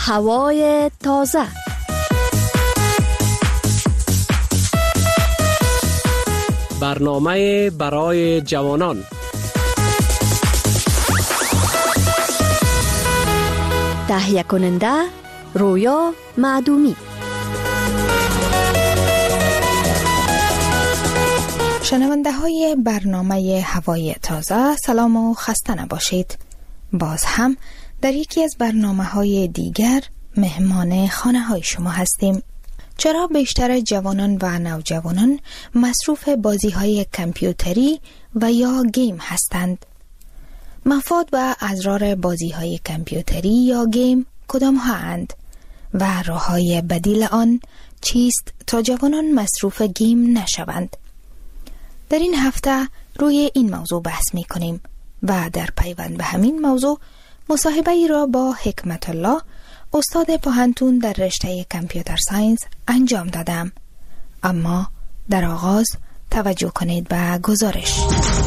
هوای تازه. برنامه برای جوانان. تهیه کننده رویا معدومی. شنونده های برنامه هوای تازه، سلام و خسته نباشید. باز هم در یکی از برنامه های دیگر مهمان خانه های شما هستیم. چرا بیشتر جوانان و نوجوانان مصروف بازی های کامپیوتری و یا گیم هستند؟ مفاد و اضرار بازی های کامپیوتری یا گیم کدام ها اند و راه های بدیل آن چیست تا جوانان مصروف گیم نشوند؟ در این هفته روی این موضوع بحث می کنیم و در پیوند به همین موضوع مصاحبه ای را با حکمت الله، استاد پوهنتون در رشته کامپیوتر ساینس انجام دادم. اما در آغاز توجه کنید به گزارش.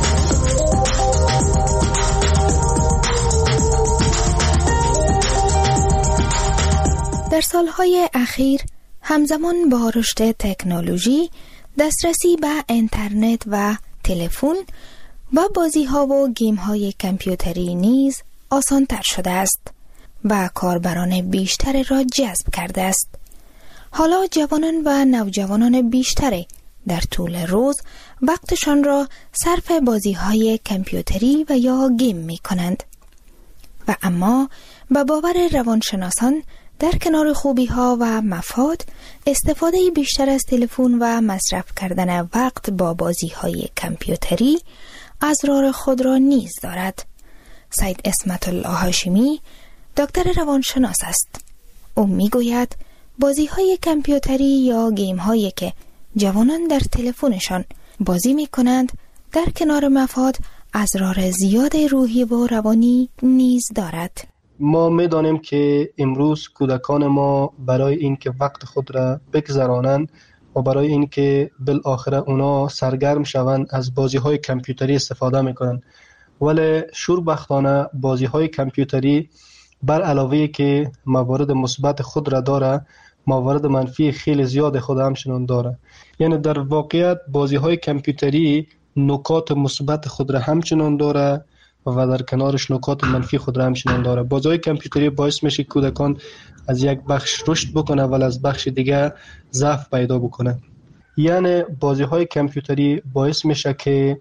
در سالهای اخیر همزمان با رشد تکنولوژی، دسترسی به اینترنت و تلفن و بازی‌ها و گیم‌های کامپیوتری نیز آسان‌تر شده است و کاربران بیشتر را جذب کرده است. حالا جوانان و نوجوانان بیشتری در طول روز وقتشان را صرف بازی‌های کامپیوتری و یا گیم می‌کنند. و اما به باور روانشناسان در کنار خوبی‌ها و مفاد، استفاده بیشتر از تلفن و مصرف کردن وقت با بازی‌های کامپیوتری اضرار خود را نیز دارد. سید اسمت الله هاشمی دکتر روانشناس است. او میگوید بازی‌های کامپیوتری یا گیم‌هایی که جوانان در تلفنشان بازی می‌کنند در کنار مفاد اضرار زیاد روحی و روانی نیز دارد. ما می‌دانیم که امروز کودکان ما برای اینکه وقت خود را بگذرانند و برای اینکه بالاخره اونا سرگرم شوند از بازی‌های کامپیوتری استفاده می‌کنند. ولی شوربختانه بازی‌های کامپیوتری بر علاوه که موارد مثبت خود را داره، موارد منفی خیلی زیاد خود همچنان داره. یعنی در واقعیت بازی‌های کامپیوتری نکات مثبت خود را همچنان داره و در کنارش نکات منفی خود را همچنان داره. بازی‌های کامپیوتری باعث میشه کودکان از یک بخش رشد بکنه ولی از بخش دیگه ضعف پیدا بکنه. یعنی بازی‌های کامپیوتری باعث میشه که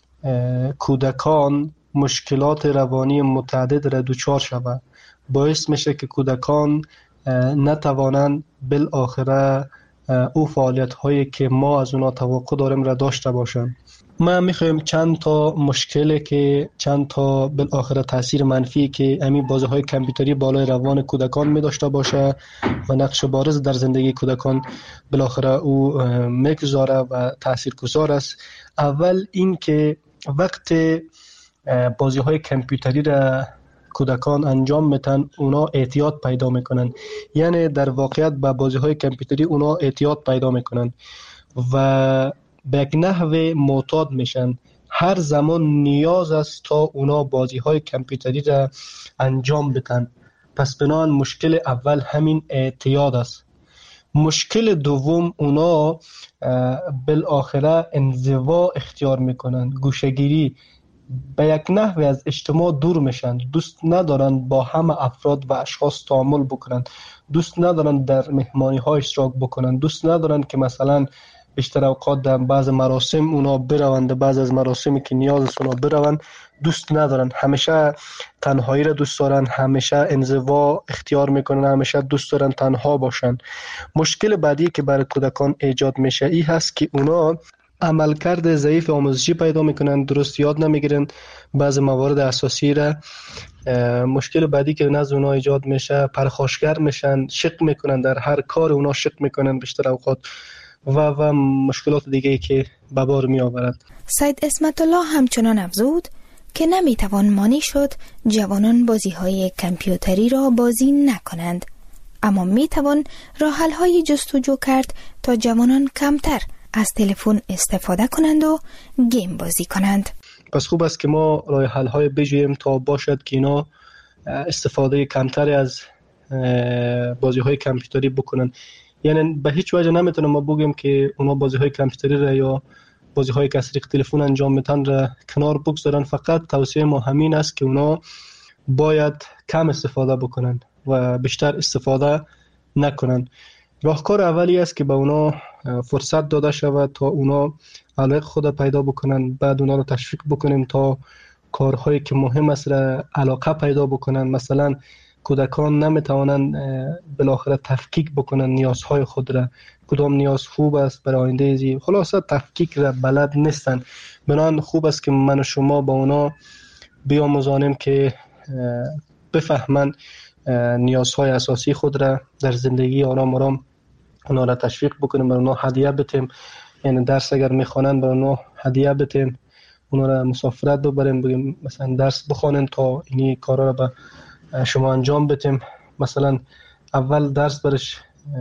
کودکان مشکلات روانی متعدد را دچار شوند. باعث میشه که کودکان نتوانند بالاخره او فعالیت هایی که ما از اونا توقع داریم را داشته باشند. ما میخوایم چند تا مشکلی که چند تا بالاخره تاثیر منفی که همین بازی های کامپیوتری بالای روان کودکان می داشته باشه و نقش بارز در زندگی کودکان بالاخره او میگذاره و تاثیرگذار است. اول این که وقت بازی های کامپیوتری را کودکان انجام میتن اونا اعتیاد پیدا میکنن. یعنی در واقعیت با بازی های کامپیوتری اونا اعتیاد پیدا میکنن و به یک نحو معتاد میشن. هر زمان نیاز است تا اونا بازی های کامپیوتری را انجام بدن. پس بنابراین مشکل اول همین اعتیاد است. مشکل دوم اونا بالاخره انزوا اختیار میکنن، گوشه‌گیری، به یک نحو از اجتماع دور میشن. دوست ندارن با همه افراد و اشخاص تعامل بکنن، دوست ندارن در مهمانی ها اشتراک بکنن، دوست ندارن که مثلا بیشتر اوقات در بعض مراسم اونا بروند، بعض از مراسمی که نیاز است اونا بروند دوست ندارن. همیشه تنهایی را دوست دارن، همیشه انزوا اختیار میکنن، همیشه دوست دارن تنها باشن. مشکل بعدی که برای کودکان ایجاد میشه این هست که اونا عملکرد ضعیف آموزشی پیدا میکنن، درست یاد نمیگیرن بعض موارد اساسی را. مشکل بعدی که نزد اونا ایجاد میشه پرخاشگر میشن، شک میکنن، در هر کار اونا شک میکنن بیشتر اوقات و مشکلات دیگه که به بار می آورد. سید اسمت الله همچنان افزود که نمیتوان مانع شد جوانان بازی‌های کامپیوتری را بازی نکنند، اما میتوان راه حل‌های جستجو کرد تا جوانان کمتر از تلفن استفاده کنند و گیم بازی کنند. پس خوب است که ما راه حل‌های بجوییم تا باشد که اینا استفاده کمتری از بازی های کامپیوتری بکنن. یعنی به هیچ وجه نمیتونم ما بگیم که اونا بازی های کامپیوتری را یا بازی های که از طریق تلفن انجام میتن را کنار بگذارن. فقط توصیه ما همین است که اونا باید کم استفاده بکنن و بیشتر استفاده نکنن. راهکار اولی است که به اونا فرصت داده شود تا اونا علاقه خود پیدا بکنن، بعد اونا رو تشویق بکنیم تا کارهایی که مهم است را علاقه پیدا بکنن. مثلا کودکان نمیتوانند بالاخره تفکیک بکنن نیازهای خود را، کدام نیاز خوب است برای آینده زی، خلاصه تفکیک را بلد نیستن. بنابراین خوب است که من و شما با اونا بیاموزانیم که بفهمن نیازهای اساسی خود را در زندگی، آرام آرام اونا را تشویق بکنیم، برای اونا هدیه بتیم. یعنی درس اگر میخوانند برای اونا هدیه بتیم، اونا را مسافرت ببریم، بگیم مثلا درس بخوانند تا اینی کارا را به شما انجام بتیم. مثلا اول درس برش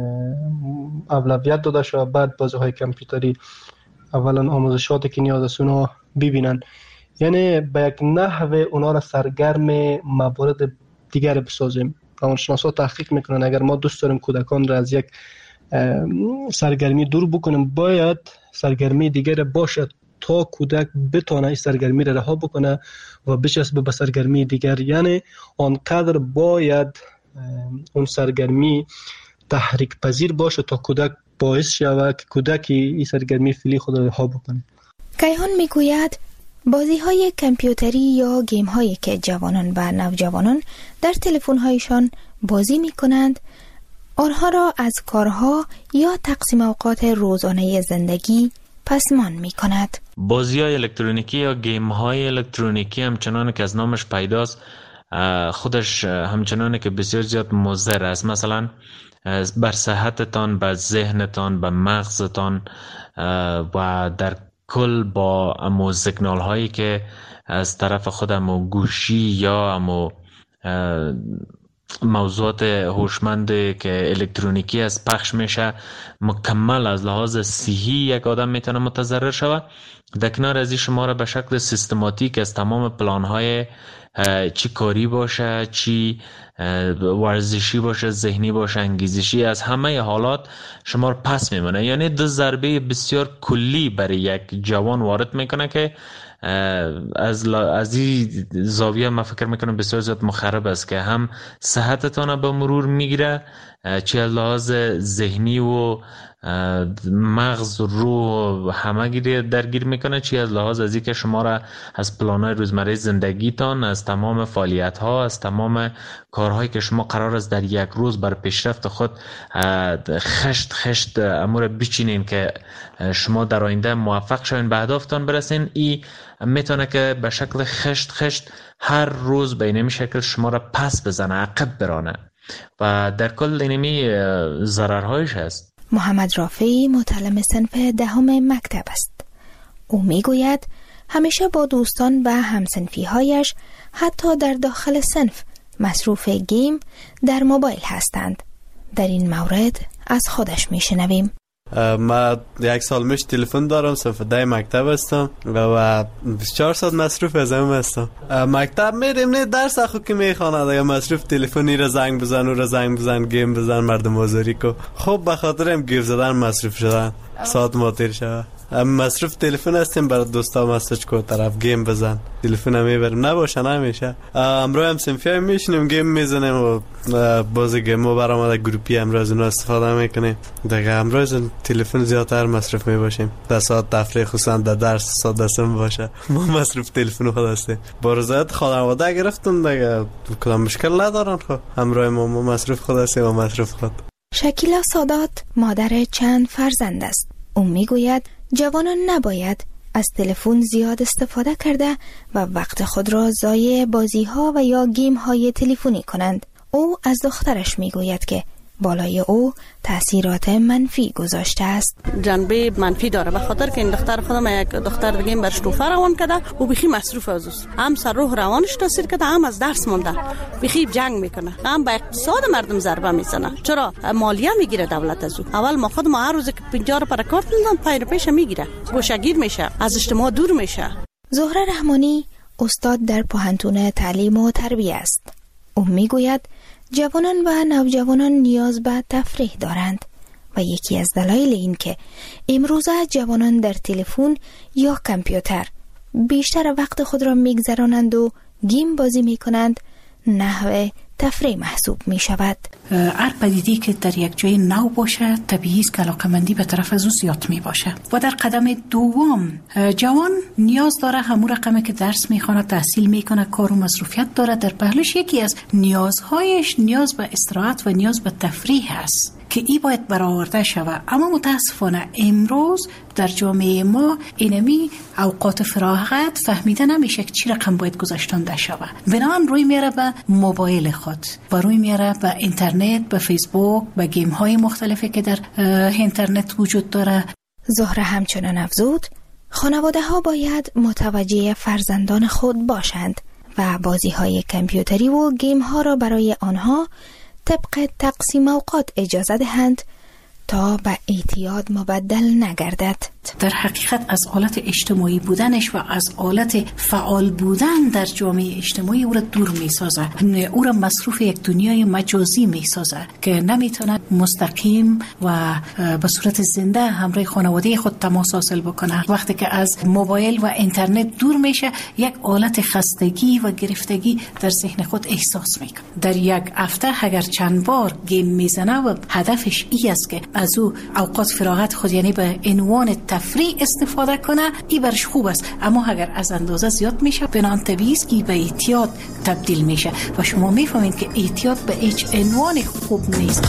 اولویت داده شود، بعد بازی های کامپیوتری، اولا آموزشاتی که نیاز است اونا ببینن. یعنی به یک نحوه اونا را سرگرم موارد دیگر بسازیم. روانشناسا تحقیق میکنن اگر ما دوست داریم کودکان را از یک سرگرمی دور بکنیم، باید سرگرمی دیگر باشد تا کودک بتونه این سرگرمی را رها بکنه و بچسبه به سرگرمی دیگر. یعنی آنقدر باید اون سرگرمی تحریک پذیر باشه تا کودک باعث شود که کودک این سرگرمی فعلی خود را رها بکنه. کیهان میگوید بازی های کامپیوتری یا گیم هایی که جوانان و نوجوانان در تلفن هایشان بازی می کنند آنها را از کارها یا تقسیم اوقات روزانه زندگی پسمان می کند. بازی های الکترونیکی یا گیم های الکترونیکی همچنان که از نامش پیداست خودش همچنان که بسیار زیاد مضر است. مثلا بر صحتتان، بر ذهنتان، بر مغزتان و در کل با امو سیگنال هایی که از طرف خود امو گوشی یا امو موضوعات هوشمند که الکترونیکی از پخش میشه مکمل از لحاظ صحی یک آدم میتونه متضرر شود. در کنار از این شما را به شکل سیستماتیک از تمام پلان های چی کاری باشه، چی ورزشی باشه، ذهنی باشه، انگیزشی، از همه حالات شما رو پس میمونه. یعنی دو ضربه بسیار کلی برای یک جوان وارد میکنه که از این زاویه من فکر میکنم بسیار زیاد مخرب است که هم صحتتان به مرور میگیره، چه از لحاظ ذهنی و مغز و روح همه درگیر میکنه، چه از لحاظ از اینکه شما را از پلان‌های روزمره زندگیتان، از تمام فعالیت‌ها، از تمام کارهایی که شما قرار است در یک روز بر پیشرفت خود خشت امور بچینین که شما در آینده موفق شوین به اهدافتان برسین. این میتونه که به شکل خشت هر روز به اینمی شکل شما را پس بزنه، عقب برانه و در کل اینمی ضررهایش هست. محمد رافعی متعلم صنف دهم مکتب است. او میگوید همیشه با دوستان و همصنفی‌هایش حتی در داخل صنف مصروف گیم در موبایل هستند. در این مورد از خودش میشنویم. من 1 سال میش تلفن دارم، صنف 10 مکتب هستم و 24 ساعت مصروف از هم هستم. مکتب میریم نه درس اخو که میخواند، اگه مصروف تلفنی را زنگ بزن گیم بزن مردم آزاری کو. خب به خاطر هم گیر زدن مصروف شدن ساعت ما تیر شود. مصروف تلفن هستیم برای دوستا مسیج کو طرف گیم بزن، تلفن هم میبریم نباشه نمیشه. امروز هم صنفی میشینیم گیم میزنیم و بازی گیمو برآمده گروپی امروز اون استفاده میکنیم. دیگه امروز تلفن زیادتر مصروف میباشیم. در ساعت تفریح خصوصا در درس ساعت دسم باشه ما مصروف تلفن خود هستیم. با رضایت خانواده گرفتم دیگه کدام مشکل ندارن. خب امروز ما مصروف خود هستیم و مصروف خود. شکیلا سادات مادر چند فرزند است. او میگوید جوانان نباید از تلفن زیاد استفاده کرده و وقت خود را ضایع بازی‌ها و یا گیم‌های تلفنی کنند. او از دخترش میگوید که بالای او تأثیرات منفی گذاشته است. جنبه منفی داره به خاطر که این دختر خودم یک دختر دیگه برش توفه روان کرده و بخی مصروف از اوست، هم سر روح روانش تاثیر کرده، هم از درس مونده، بخی جنگ میکنه، هم به اقتصاد مردم ضربه میزنه. چرا مالیه میگیره دولت از او؟ اول ما خود ما هر روز که 50 پر کارت میدن پیش میگیره، گوشه‌گیر میشه، از اجتماع دور میشه. زهره رحمانی استاد در پوهنتون تعلیم و تربیت است. او میگوید جوانان و نوجوانان نیاز به تفریح دارند و یکی از دلایل این که امروزه جوانان در تلفن یا کامپیوتر بیشتر وقت خود را میگذرانند و گیم بازی میکنند نحو تفریح محسوب می شود. هر پدیده‌ای که در یک جای نو باشه طبیعی است که علاقه‌مندی به طرف از او زیاد می باشه. و در قدم دوم جوان نیاز داره همون رقمی که درس میخونه، تحصیل میکنه، کار و مصروفیت داره، در پهلوش یکی از نیازهایش نیاز به استراحت و نیاز به تفریح است که ای باید برآورده شود. اما متاسفانه امروز در جامعه ما اینمی اوقات فراغت فهمیده نمیشه که چی رقم باید گذاشتن شود. بنابراین روی میاره به موبایل خود و روی میاره به اینترنت، به فیسبوک، به گیم های مختلفی که در اینترنت وجود داره. زهره همچنان افزود خانواده ها باید متوجه فرزندان خود باشند و بازی های کامپیوتری و گیم ها را برای آنها طبق تقسیم اوقات اجازه دهند تا به اعتیاد مبدل نگردد. در حقیقت از حالت اجتماعی بودنش و از حالت فعال بودن در جامعه اجتماعی او را دور می سازه، او را مصروف یک دنیای مجازی می سازه که نمیتونه مستقیم و به صورت زنده همراه خانواده خود تماس حاصل بکنه. وقتی که از موبایل و اینترنت دور میشه یک حالت خستگی و گرفتگی در ذهن خود احساس میکنه. در یک هفته اگر چند بار گیم میزنه و هدفش ای است که از او اوقات فراغت خود یعنی به عنوان تفریح استفاده کنه، این برش خوب است. اما اگر از اندازه زیاد میشه بنان طبیعی است که به اعتیاد تبدیل میشه و شما میفهمید که اعتیاد به هیچ عنوان خوب نیست.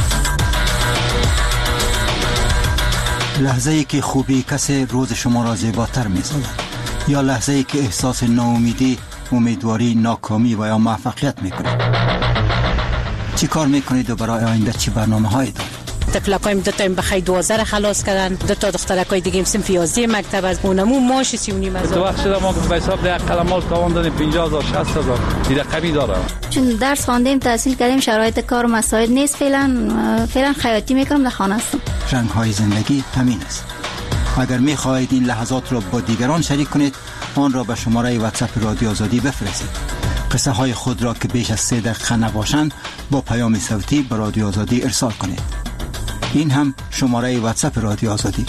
لحظه‌ای که خوبی کسی روز شما را زیباتر می‌سازد یا لحظه‌ای که احساس ناامیدی، امیدواری، ناکامی و یا موفقیت می‌کنید. چی کار می‌کنید و برای آینده چی برنامه‌هایی دارید؟ تفلقایم دو تا بخای 12 خلاص کردن، دو تا دخترکای دیگه صنف 11 مکتب از اونمو ماش 39 هزار. تو وقت ما به حساب ده قلمال تاوان دادیم 50000 60000 دیگه کمی داره. چون درس خواندیم تحصیل کردیم شرایط کار و مسائل نیست، فعلا خیاطی میکنم در خانه هستم. رنگ‌های زندگی همین است. اگر می‌خواهید این لحظات را با دیگران شریک کنید آن را به شماره واتساپ رادیو آزادی بفرستید. قصه های خود را که بیش از 3 دقیقه نباشند با پیام صوتی به رادیو آزادی ارسال کنید. این هم شماره واتساپ رادیو آزادی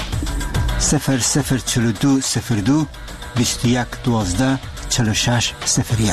004202 21 12 46 01.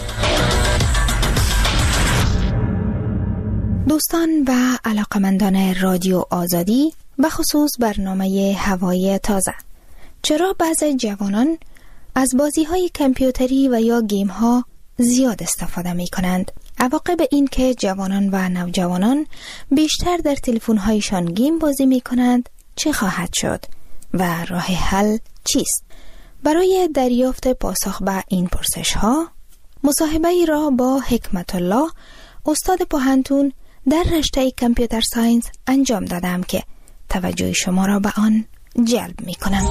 دوستان و علاقمندان رادیو آزادی، به خصوص برنامه هوای تازه، چرا بعضی جوانان از بازی‌های کامپیوتری و یا گیم‌ها زیاد استفاده می‌کنند؟ عواقب این که جوانان و نوجوانان بیشتر در تلفن‌هایشان گیم بازی می‌کنند چه خواهد شد و راه حل چیست؟ برای دریافت پاسخ به این پرسش‌ها مصاحبه‌ای را با حکمت الله، استاد پوهنتون در رشته کامپیوتر ساینس انجام دادم که توجه شما را به آن جلب می‌کنم.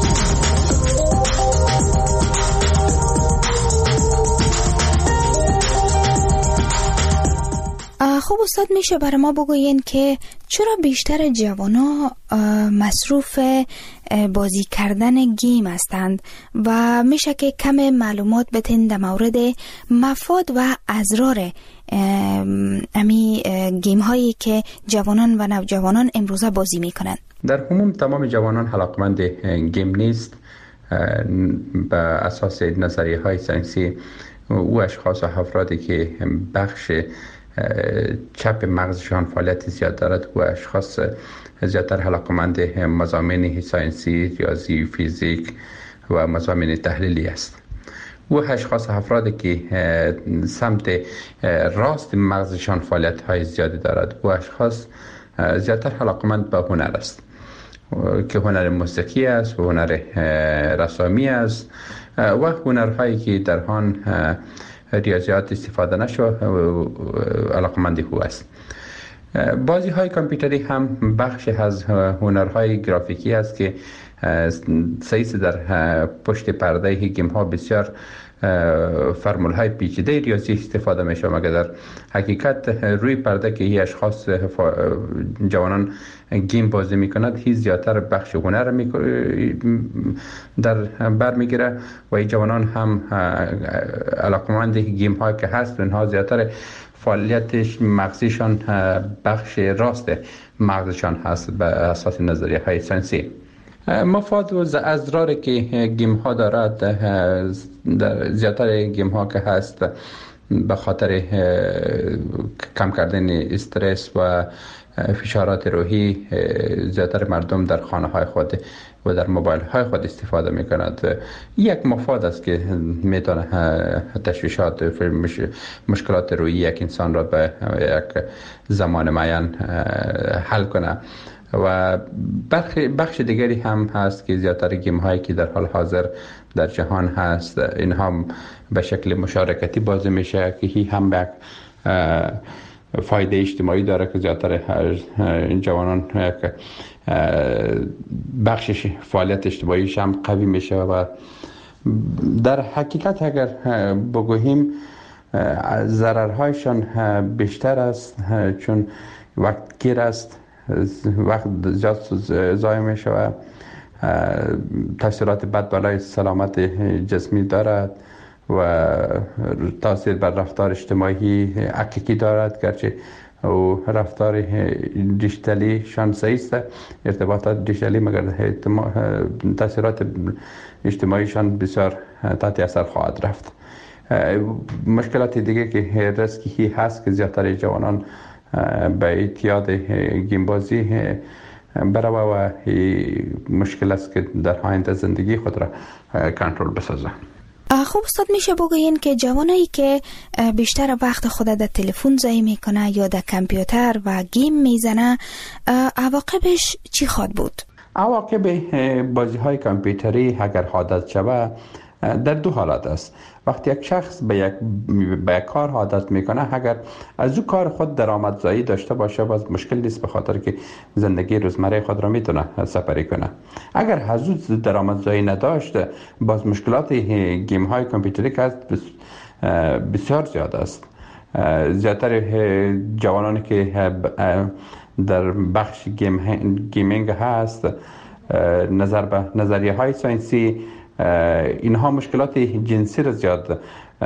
خب استاد، میشه برای ما بگوین که چرا بیشتر جوانا مصروف بازی کردن گیم هستند و میشه که کم معلومات بتین در مورد مفاد و اضرار امی گیم هایی که جوانان و نوجوانان امروزه بازی میکنند؟ در عموم تمام جوانان علاقمند گیم نیست. به اساس نظریه های ساینسی او اشخاص و افرادی که بخش چپ مغزشان فعالیت زیاد دارد و اشخاص زیادتر علاقمند مضامین ساینسی، ریاضی، فیزیک و مضامین تحلیلی است. و اشخاص افرادی که سمت راست مغزشان فعالیت های زیادی دارد و اشخاص زیادتر علاقمند به هنر است که هنر موسیقی است و هنر رسامی است و هنرهایی که در آن ریاضیات استفاده نشو علاقمندی هو است. بازی های کامپیوتری هم بخش از هنرهای گرافیکی است که سعی در پشت پرده گیم ها بسیار فرمول های پیچیده ریاضی استفاده میشه، مگر در حقیقت روی پرده که این اشخاص جوانان گیم بازی میکنند هی زیادتر بخش هنر در بر میگیره و این جوانان هم علاقمند گیم ها که هست و اینها زیادتر فعالیتش مغزیشان بخش راست مغزشان هست به اساس نظریه های ساینسی. مفاد و اضراری که گیم ها دارد در زیادتر گیم ها که هست به خاطر کم کردن استرس و فشارات روحی زیادتر مردم در خانه های خود و در موبایل های خود استفاده می کند. یک مفاد است که میتونه تشویشات مشکلات روحی یک انسان را به یک زمان معین حل کنه. و بخش دیگری هم هست که زیادتر گیم هایی که در حال حاضر در جهان هست اینها به شکل مشارکتی بازی میشه که هی هم به فایده اجتماعی داره که زیادتر جوانان بخشش فعالیت اجتماعیش هم قوی میشه و در حقیقت اگر بگوییم ضررهایشان بیشتر است چون وقت گیر است، وقت زیاد ضایع میشه و تاثیرات بد بالای سلامت جسمی دارد و تاثیر بر رفتار اجتماعی حقیقی دارد، گرچه و رفتار دیجیتالی شان سعی است ارتباطات دیجیتالی مگر تاثیرات اجتماعیشان بسیار تحت اثر خواهد رفت. مشکلات دیگه که ریسکی هست که زیادتر جوانان به اعتیاد گیم بازی بروه و مشکل است که در آینده زندگی خود را کنترل بسازه. خب استاد میشه بگوین که جوانایی که بیشتر وقت خود در تلفن ضایع میکنه یا در کامپیوتر و گیم میزنه عواقبش چی خواهد بود؟ عواقب بازی های کامپیوتری اگر عادت شود در دو حالت است. وقتی یک شخص به یک کار عادت میکنه اگر از او کار خود درآمدزایی داشته باشه باز مشکل نیست به خاطر که زندگی روزمره خود را میتونه سپری کنه. اگر از او درآمدزایی نداشته باز مشکلات گیم های کامپیوتری که هست بسیار زیاد است. زیادتر جوانانی که در بخش گیمینگ هست نظر به نظریه های ساینسی اینها مشکلات جنسی را زیاد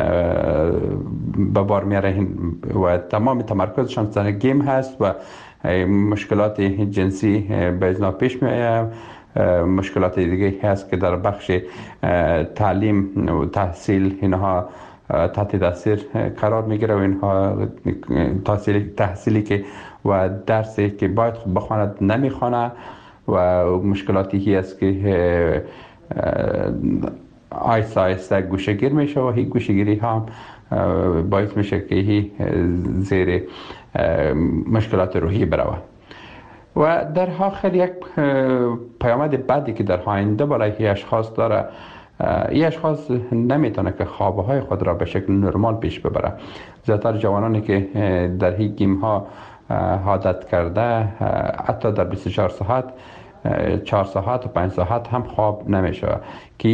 به بار میاره و تمام تمرکزشان سر گیم هست و مشکلات جنسی به ازنا پیش میآید. مشکلات دیگه هست که در بخش تعلیم و تحصیل اینها تحت تاثیر قرار میگیره و اینها تحصیلی که و درسی که باید بخواند نمیخوانه و مشکلاتی هست که آیسته آیسته گوشه‌گیر میشه و این گوشه‌گیری هم باعث میشه که هی زیر مشکلات روحی بروه. و در آخر یک پیامد بعدی که در آینده برای اشخاص داره، این اشخاص نمیتونه که خوابهای خود را به شکل نرمال پیش ببره. زیادتر جوانانی که در این گیم ها عادت کرده حتی در 24 ساعت 4 ساعت و 5 ساعت هم خواب نمیشه که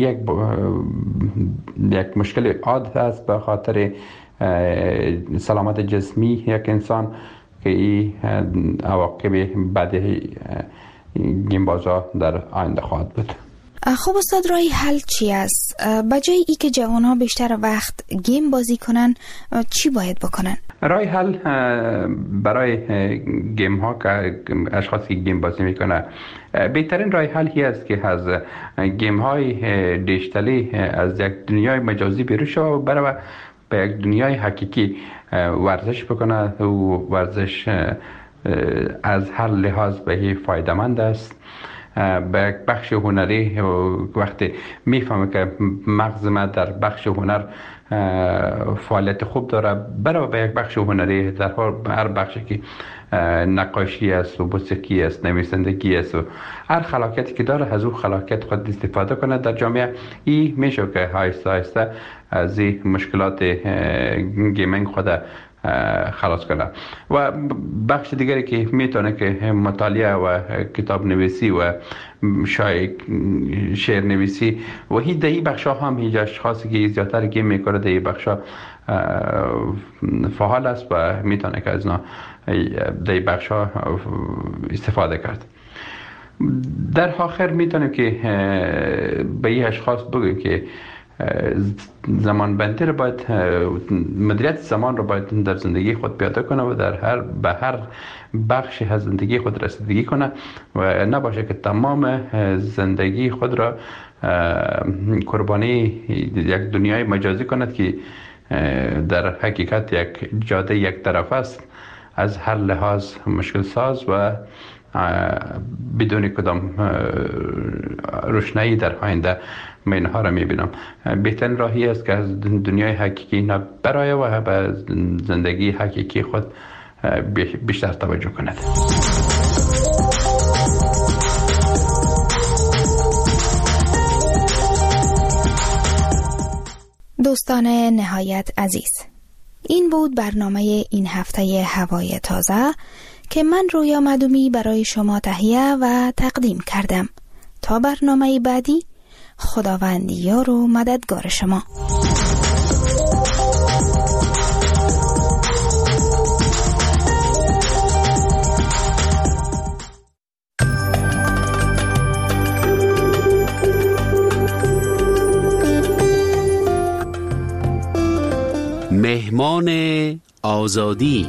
یک مشکل عادت است به خاطر سلامت جسمی یک انسان که این عواقب بعد گیم بازا در آینده خواهد بود. خب استاد رای حل چی است؟ بجای ای که جوان ها بیشتر وقت گیم بازی کنن چی باید بکنن؟ رای حل برای گیم ها که اشخاصی گیم بازی میکنه بهترین رای حل هی است که از گیم های دیجیتالی از یک دنیای مجازی بیرون شود و بروه به یک دنیای حقیقی ورزش بکنه و ورزش از هر لحاظ به فایده‌مند است. به یک بخش هنری وقتی میفهمه که مغز ما در بخش هنر فعالیت خوب داره برای به یک بخش هنری در هر بخشی که نقاشی است و موسیقی است نویسندگی است و هر خلاقیتی که داره از اون خلاقیت خود استفاده کنه در جامعه این میشه که آهسته آهسته از این مشکلات گیمینگ خود خلاص کنه. و بخش دیگری که میتونه که مطالعه و کتاب نویسی و شعر نویسی و هی در این بخش ها هم هیچ اشخاصی که زیادتر گیم میکنه در این بخش ها فعال است و میتونه که از در این بخش ها استفاده کرد. در آخر میتونیم که به این اشخاص بگیم که زمان بندی رو باید، مدیریت زمان رو باید در زندگی خود پیاده کنه و به هر بخشی از زندگی خود رسیدگی کنه و نباشه که تمام زندگی خود را قربانی یک دنیای مجازی کند که در حقیقت یک جاده یک طرف است، از هر لحاظ مشکل ساز و بدون کدام روشنایی در آینده من اینها را میبینم. بهترین راهی است که از دنیای حقیقی نبرایه و به زندگی حقیقی خود بیشتر توجه کند. دوستان نهایت عزیز، این بود برنامه این هفته هوای تازه که من رویا مدومی برای شما تهیه و تقدیم کردم. تا برنامه بعدی، خداوند یار و مددگار شما. مهمان آزادی.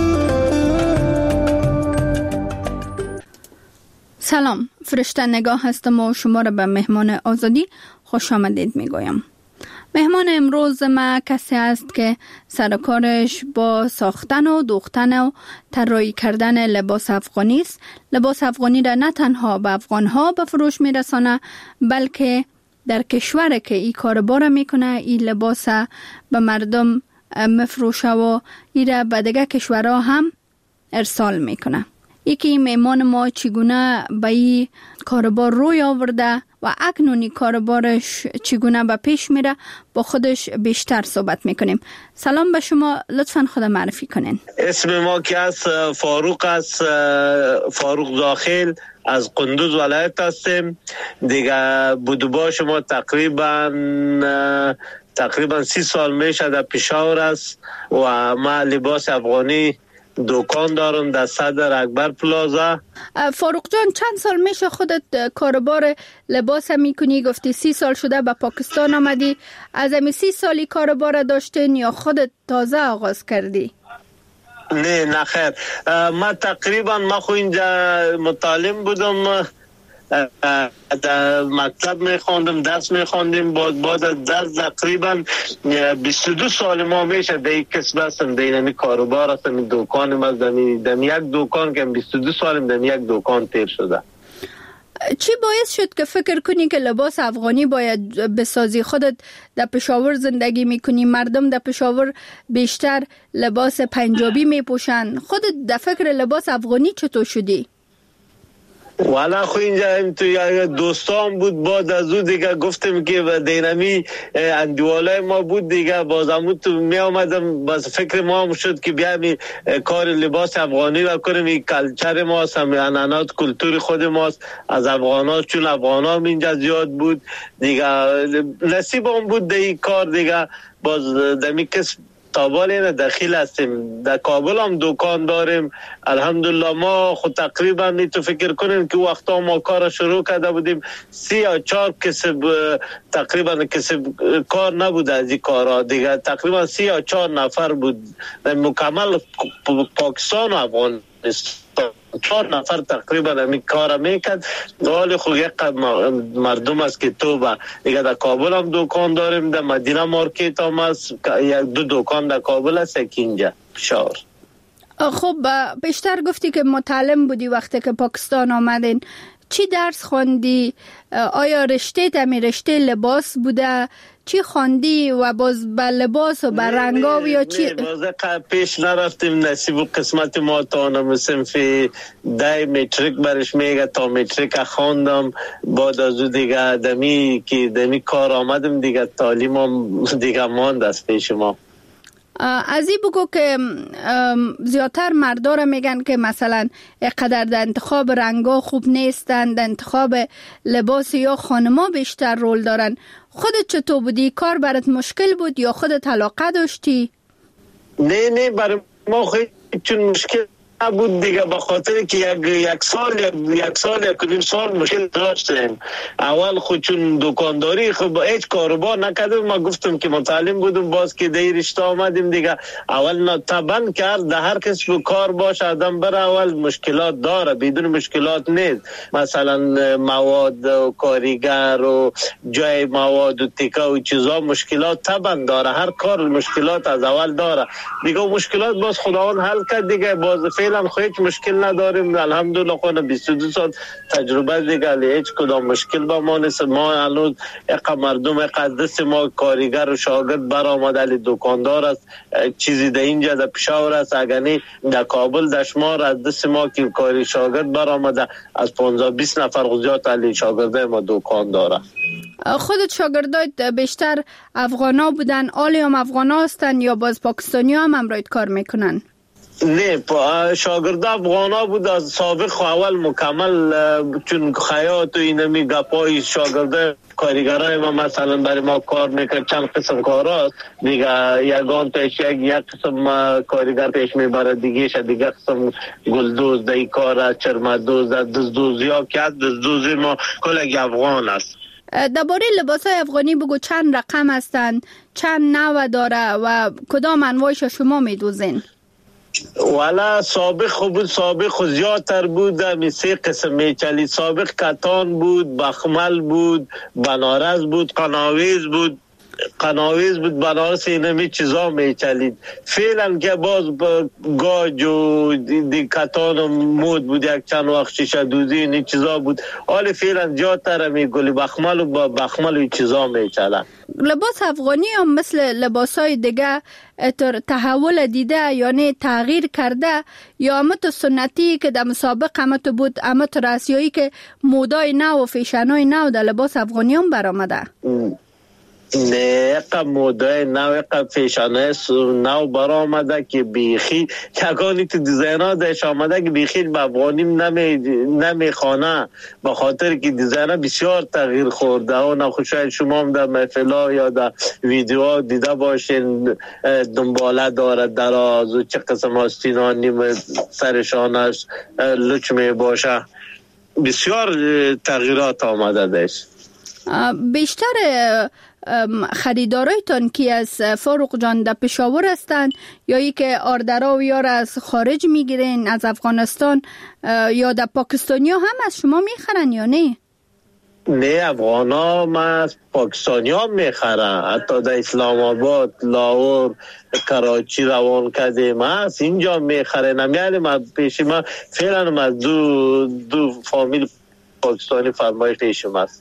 سلام، فرشته نگاه هستم و شما را به مهمان آزادی خوش آمدید میگویم. مهمان امروز ما کسی است که سرکارش با ساختن و دوختن و طراحی کردن لباس افغانی است. لباس افغانی را نه تنها به افغانها به فروش میرسانه، بلکه در کشور که این کاربار میکنه این لباس به مردم مفروشه و این را به دیگه کشورها هم ارسال میکنه. یکی مهمان ما چگونه به این کاربار روی آورده و اکنونی کاربارش چگونه به پیش میره با خودش بیشتر صحبت میکنیم. سلام به شما، لطفاً خود معرفی کنین. اسم ما که از فاروق است، فاروق داخل از قندوز ولایت هستیم. دیگه بودوبا شما تقریبا 30 سال میشه در پشاور است و ما لباس افغانی دکان دارم در صدر اکبر پلازا. فاروق جان، چند سال میشه خودت کاربار لباس میکنی؟ گفتی 30 سال شده به پاکستان آمدی. از همین 30 سالی کاربار داشتین یا خودت تازه آغاز کردی؟ نه خیر، من خو اینجا متعلم بودم، در مکتب میخوندم، درس میخوندیم. بعد از درس تقریبا 22 سال ما میشه در یک کسب هستم، در این کاروبار هستم. این دکانم از در یک دکان که 22 سالم در یک دکان تیر شده. چی باعث شد که فکر کنی که لباس افغانی باید بسازی؟ خودت در پشاور زندگی میکنی، مردم در پشاور بیشتر لباس پنجابی میپوشن، خودت در فکر لباس افغانی چطور شدی؟ والا خو اینجا تو دوستان بود، بعد از او دیگه گفتم که دینمی اندوالای ما بود دیگه، بازمون تو می آمدم، بس فکر ما هم شد که بیایم کار لباس افغانی و کنیم. این کلچر ماست، عنعنات کلتور خود ماست از افغانات، چون افغانات اینجا زیاد بود دیگه. نصیب هم بود این کار دیگه. باز دمی کس تابال داخل هستیم، در کابل هم دکان داریم الحمدلله. ما خود تقریبا تو فکر کنیم که وقتا ما کار شروع کرده بودیم 3 یا 4 کسب تقریبا کسب کار نبود از این کارها دیگه. تقریبا 3 یا 4 نفر بود مکمل پاکستان و افغانستان، 4 نفر تقریبا همین کار میکرد. حال خود یک مردم است که تو با دیگه در کابل هم دکان داریم، در مدینه مارکت هم است، 1-2 دکان در کابل است، یک اینجا پشاور. خب بیشتر گفتی که متعلم بودی وقتی که پاکستان آمدین. چی درس خوندی؟ آیا رشته تمی رشته لباس بوده؟ چی خواندی و باز به لباس و به رنگا یا چی؟ باز پیش نرفتیم، نصیب و قسمت ما تا صنف 10 متریک برش میگه، تا متریک خواندم. بعد از او دیگه دمی کار آمدم دیگه، تعلیمم دیگه ماند از پیش ما. از این بگو که زیادتر مردارا میگن که مثلا اقدر در انتخاب رنگا خوب نیستن، در انتخاب لباس یا خانما بیشتر رول دارن. خودت چطور بودی؟ کار برات مشکل بود یا خودت علاقه داشتی؟ نه برای ما خیلی چون مشکل بود دیگه، به خاطر که یک سال مشکل داشتیم. اول خود چون دکانداری خب هیچ کاروبار نکردیم، ما گفتم که متعلم بودم، باز که در رشته آمدیم دیگه. اول طبعا کرد در هر کس کار باشه آدم بره اول مشکلات داره، بدون مشکلات نیست. مثلا مواد و کارگر و جای مواد و تیکه و چیزا مشکلات طبعا داره، هر کار مشکلات از اول داره دیگه. مشکلات باز خداوند حل کرد دیگه، باز فعلا هیچ مشکل نداریم الحمدلله. خونه 22 سال تجربه دیگه، هیچ کدام مشکل با ما نیست. ما الان یک مردم یک دست ما کارگر و شاگرد برآمد، علی دکاندار است، چیزی در اینجا در پشاور است، اگرنی در کابل در شمار از دست ما که کاری شاگرد برآمده از 15-20 نفر زیاد علی شاگرده ما دکانداره. خودت شاگردات بیشتر افغانا بودن؟ آلی هم افغانا هستن یا باز پاکستانی هم امرایت کار میکنن؟ نه شاگرد افغانا بود از سابق اول مکمل، چون خیاط و اینمی گپای شاگرد کارگرای ما مثلا برای ما کار میکرد، چند قسم کار هست دیگه. یگان پیش یک قسم کارگر پیش میبره دیگه، دیگه قسم گلدوز دای کار، چرمدوز، دزدوزی ها که دزدوزی ما کلک افغان است. درباره لباسای افغانی بگو، چند رقم هستن، چند نوع داره و کدام انواعش شما میدوزین؟ والا سابق زیادتر بود، می 3 قسم میچلید. سابق کتان بود، بخمل بود، بنارس بود، قناویز بود، بنارس اینمی چیزا میچلید. فعلا که باز گاج و کتان و مود بود، یک چند وقت شیشه دوزی این چیزا بود. حالا فعلا زیادتر می گلی بخمل و بخمل و چیزا میچلن. لباس افغانی هم مثل لباسای دیگه تحول دیده، یعنی تغییر کرده، یا امت سنتی که در مسابق امت بود، امت راسیایی که مودای نو و فیشنای نو در لباس افغانی هم برآمده؟ نه اقا مودای نو، اقا فیشنای نو برآمده که بیخی یکانی تو دیزاینا داشت آمده که بیخی به افغانی نمیخوانه، به خاطر که دیزاینا بسیار تغییر خورده. و نخوشاید شما هم در محفلا یا در ویدیوها دیده باشین، دنباله داره دراز و چه قسم آستینانی سرشانش لچ می باشه، بسیار تغییرات آمده داشت. بیشتر خریدارایتان کی از فاروق جان در پشاور هستند یا ای که آردرا و یار از خارج میگیرین، از افغانستان یا در پاکستانی هم از شما میخرن یا نه؟ نه افغانا ما از پاکستانی هم میخرن، حتی در اسلام آباد، لاهور، کراچی روان کردیم از اینجا میخرن. نمیالی ما پیش ما فعلا از دو فامیل پاکستانی فرمایش پیشم است.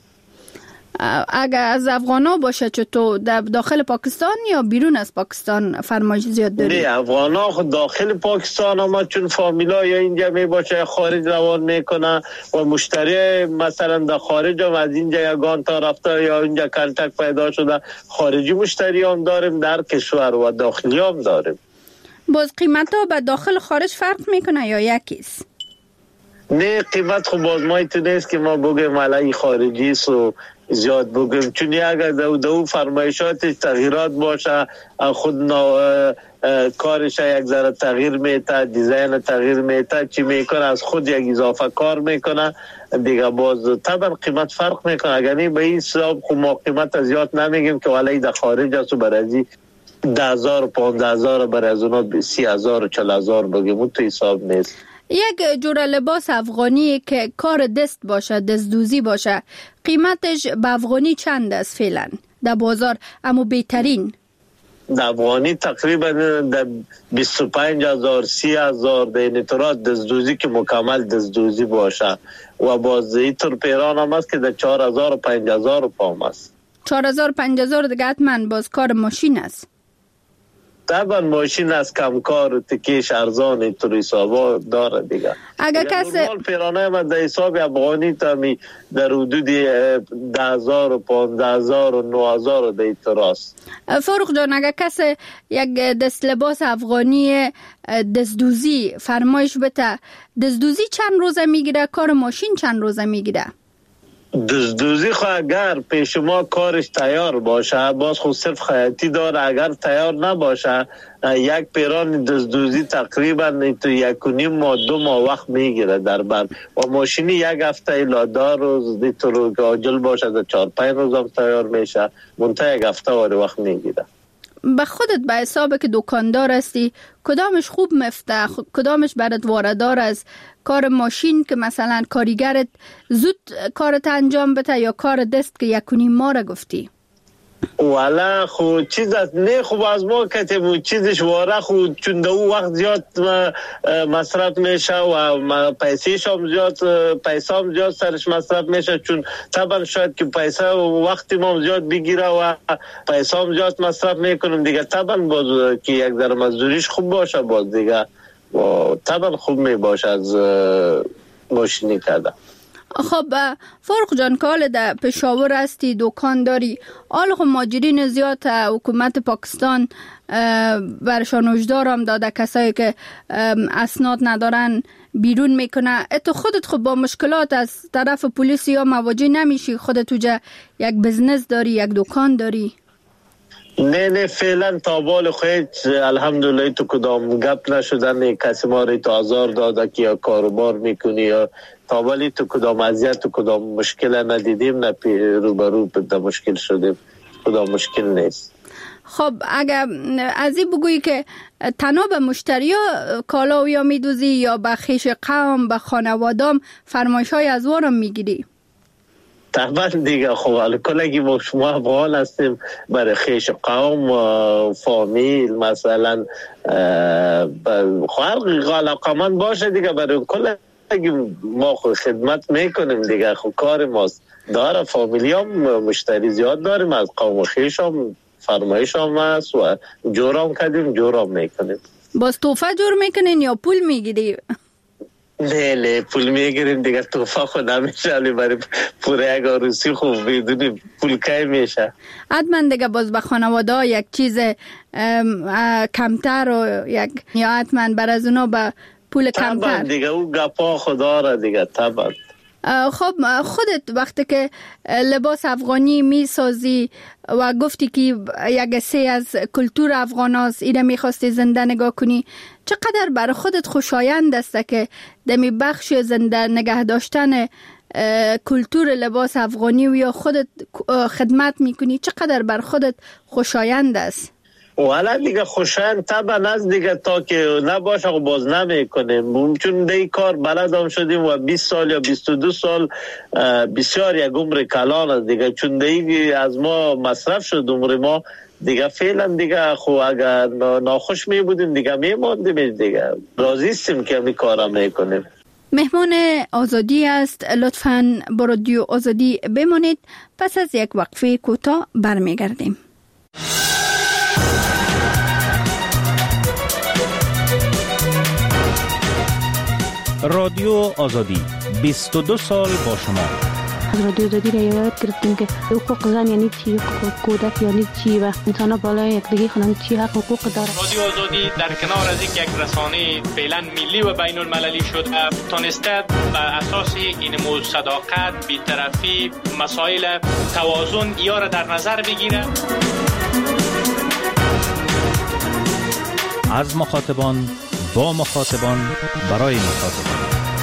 اگر از افغانا باشه چطور در داخل پاکستان یا بیرون از پاکستان فرمایش زیاد داری؟ نه افغانا خود داخل پاکستان اما چون فامیلا یا اینجا می باشه خارج روان میکنه و مشتری مثلا در خارج هم از اینجا یگان تا رفته یا اینجا کنتک پیدا شده، خارجی مشتری هم داریم، در کشور و داخلی هم داریم. باز قیمت ها به داخل خارج فرق میکنه یا یکیست؟ نه قیمت خب باز ما ایتو نیست که ما بگیم علی خارجی سو زیاد بگیم، چون اگر دو فرمایشات تغییرات باشه خود کارش یک ذره تغییر میته، دیزاین تغییر میته، چی میکنه از خود یک اضافه کار میکنه دیگه، باز طبعا قیمت فرق میکنه. اگر نه به این حساب خب ما قیمت زیاد نمیگیم که ولی در خارج است و برای 10,000 و 15,000 برای از اونا 30,000 و 40,000 بگیم، اون تو حساب نیست. یک جور لباس افغانی که کار دست باشه، دستدوزی باشه، قیمتش به افغانی چند است فعلا در بازار؟ اما بهترین در افغانی تقریبا در 25,000 30,000 در این اطورات دستدوزی که مکمل دستدوزی باشه و باز اینطور پیران هم است که در 4,000 و 5,000 پام است. 4,000 5,000 دیگه حتما باز کار ماشین است. طبعا ماشین از کمکار و تکیش ارزان تو حسابا داره دیگه. اگر کسی نورمال پیرانه من در حساب افغانی تا می در حدود 10,000 و 15,000 و 9,000 در راست. فاروق جان، اگر کسی یک دست لباس افغانی دستدوزی فرمایش بده، دستدوزی چند روزه میگیره؟ کار ماشین چند روزه میگیره؟ دزدوزی خو اگر پیش ما کارش تیار باشه باز خود صرف خیاطی داره، اگر تیار نباشه یک پیران دزدوزی تقریبا تو 1.5 ماه 2 ماه وقت میگیره در بر و ماشینی یک هفته الا 10 روز دیتر عاجل باشه در 4-5 روز هم تیار میشه، منتها یک هفته وقت میگیره. به خودت به حساب که دکاندار هستی کدامش خوب مفته، کدامش برات واردار از کار ماشین که مثلا کاریگرت زود کارت انجام بده یا کار دست که 1.5 ماه را گفتی؟ والا خو چیز از نه خوب از ما کتیم چیزش واره خود چون دو وقت زیاد مصرف میشه و پیسیش هم زیاد سرش مصرف میشه، چون طبعا شاید که پیسه و وقتی ما زیاد بگیره و پیسه هم زیاد مصرف میکنیم دیگه، طبعا باز که یک در مزدوریش خوب باشه باز دیگه و طبعا خوب میباشه از ماشینی کردن. خب فاروق جان، کال در پشاور هستی، دکان داری، آل خب ماجرین زیاد حکومت پاکستان برشان هشدار هم داده کسایی که اسناد ندارن بیرون میکنه. تو خودت خب با مشکلات از طرف پلیس یا مواجه نمیشی؟ خودت توجه یک بزنس داری، یک دکان داری؟ نه فعلا تا بال خود الحمدلله تو کدام گپ نشدن کسی ما رو تو آزار داده که یا کاروبار میکنی یا تا بالی تو کدام اذیت تو کدام مشکل ندیدیم، نه روبرو به مشکل شدیم، کدام مشکل نیست. خب اگر از این بگویی که تنها به مشتری ها کالا یا میدوزی یا به خیش قوم به خانوادام فرمایش های از وارم میگیری؟ طبعا دیگه خب کلگی ما شما افغان هستیم، برای خیش قوم فامیل مثلا خلق علاقمند باشه دیگه، برای کلگی ما خود خدمت میکنیم دیگه، خب کار ماست داره. فامیلی هم مشتری زیاد داریم، از قوم خیش هم فرمایش هم هست و جورام کردیم جورام میکنیم. باز توفه جور میکنین یا پول میگیری؟ نه پول میگیریم دیگه، توفه خود نمیشه، علی برای پوره یک عروسی خوب بدونیم پول که میشه. حتما دیگه باز به خانواده ها یک چیز کمتر و یک یا حتما بر از اونا به پول کمتر طبعا دیگه او گپا خدا را دیگه. طبعا خب خودت وقتی که لباس افغانی می سازی و گفتی که یک سه از کلتور افغان هاست ایره می خواستی زنده نگاه کنی، چقدر برای خودت خوشایند است که دمی بخش زنده نگه داشتن کلتور لباس افغانی و یا خودت خدمت می کنی، چقدر برای خودت خوشایند است؟ والا دیگه خوشایند طبعا از دیگه تا که نباشه و باز نمی کنیم، چون دی کار بلد هم شدیم و 20 سال یا 22 سال بسیار یک عمر کلان است دیگه، چون دی از ما مصرف شد عمر ما دیگه. فعلا دیگه خو اگر ناخوش می بودیم دیگه می ماندیم دیگه، راضی هستیم که می کارا می کنیم. مهمان آزادی است، لطفاً با رادیو آزادی بمانید، پس از یک وقفه کوتاه برمیگردیم. رادیو آزادی 22 سال با شما. از رادیو آزادی را یاد گرفتیم که حقوق زن یعنی چی، حقوق کودک یعنی چی و انسان بالای یکدیگه خودن چی حقوق داره. رادیو آزادی در کنار از یک رسانه فعلا ملی و بین المللی شده تونسته بر اساس اینمو صداقت، بی‌طرفی، مسائل توازن یا را در نظر بگیره. از مخاطبان با مخاطبان برای مخاطبان.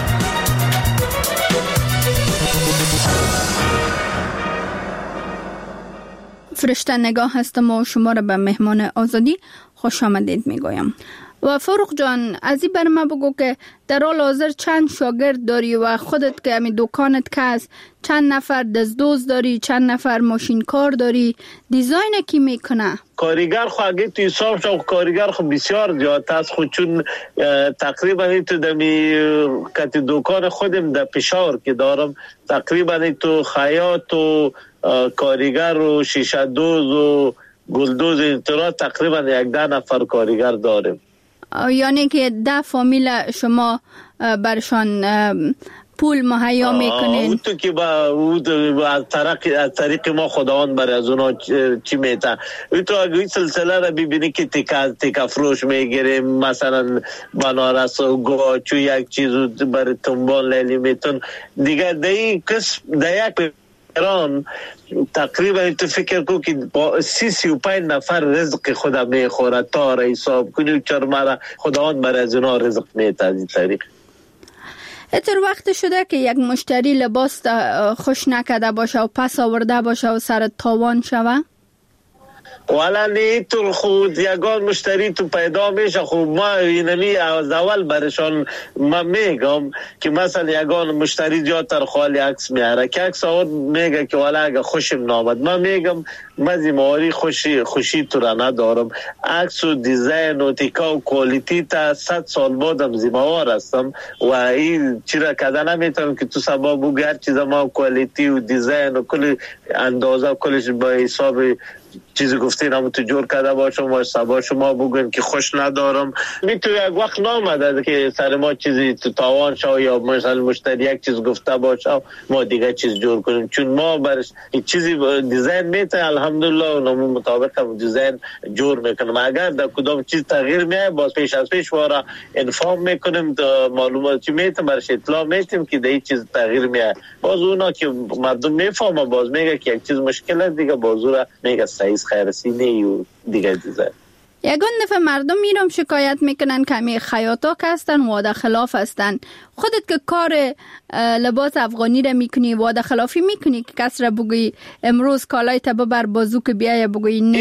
فرشته نگاه هستم و شما را به مهمان آزادی خوش آمدید میگویم. و فاروق جان، از این بر من بگو که در حال حاضر چند شاگرد داری و خودت که همی دکانت که هست چند نفر دزدوز داری، چند نفر ماشین کار داری، دیزاین کی میکنه؟ کاریگر خو اگه تو حساب شو کاریگر خو بسیار زیاد است خود، چون تقریبا این تو دمی کتی دکان خودم در پشاور که دارم تقریبا این تو خیاط و کاریگر و شیشه دوز و گلدوز اینطورا تقریبا 11 نفر کارگر داریم. یعنی که 10 فامیل شما برشان پول مهیا میکنین؟ تو که از طریق ما خداوند برای از اونا چی میتن. تو اگه این سلسله را ببینی که تیکا فروش میگیریم، مثلا بنارس و گاچو یک چیزو برای تنبان لیلی میتون دیگه ده یک ایران تقریبا تو فکر کو که 35 نفر رزق خدا میخوره تا را حساب کنی چرمارا خداوند برای از اونا رزق میته از این طریق. اتر وقت شده که یک مشتری لباس خوش نکده باشه و پس آورده باشه و سر تاوان شوه؟ والا نه تو خود یگان مشتری تو پیدا میشه. خب ما اینمی از اول برشان ما میگم که مثلا یگان مشتری جاتر خالی عکس میاره که عکس آورد میگه که والا اگه خوشم نامد، ما میگم من زیماری خوشی تو را ندارم. عکس و دیزاین و تیکا و کوالیتی تا 100 سال بعدم زیموار هستم و این چرا کده نمیتونم که تو سبا بگو هر چیز ما کوالیتی و دیزاین و کل اندازه کلش با حساب چیزی گفتین هم تو جور کرده باشم و سبا شما بگوین که خوش ندارم. می تو یک وقت نامده که سر ما چیزی تو تاوان شو یا مثلا مشتری یک چیز گفته باشه ما دیگه چیز جور کنیم، چون ما برش چیزی دیزاین میته الحمدلله و نمون مطابق هم دیزاین جور میکنم. اگر در کدام چیز تغییر میه باز پیش از پیش وارا انفارم میکنیم، معلوماتی میته برش اطلاع میتیم که در چیز تغییر میه. باز اونا که مردم میفهمه باز میگه که یک چیز مشکل دیگه باز را میگه سایز خیرسی نیو دیگه دیزاین. یگان دفعه مردم میرم شکایت میکنن که همی خیاطا هستن وعده خلاف هستن. خودت که کار لباس افغانی را میکنی وعده خلافی میکنی که کس را بگوی امروز کالای تا ببر بازو که بیای بگوی نه؟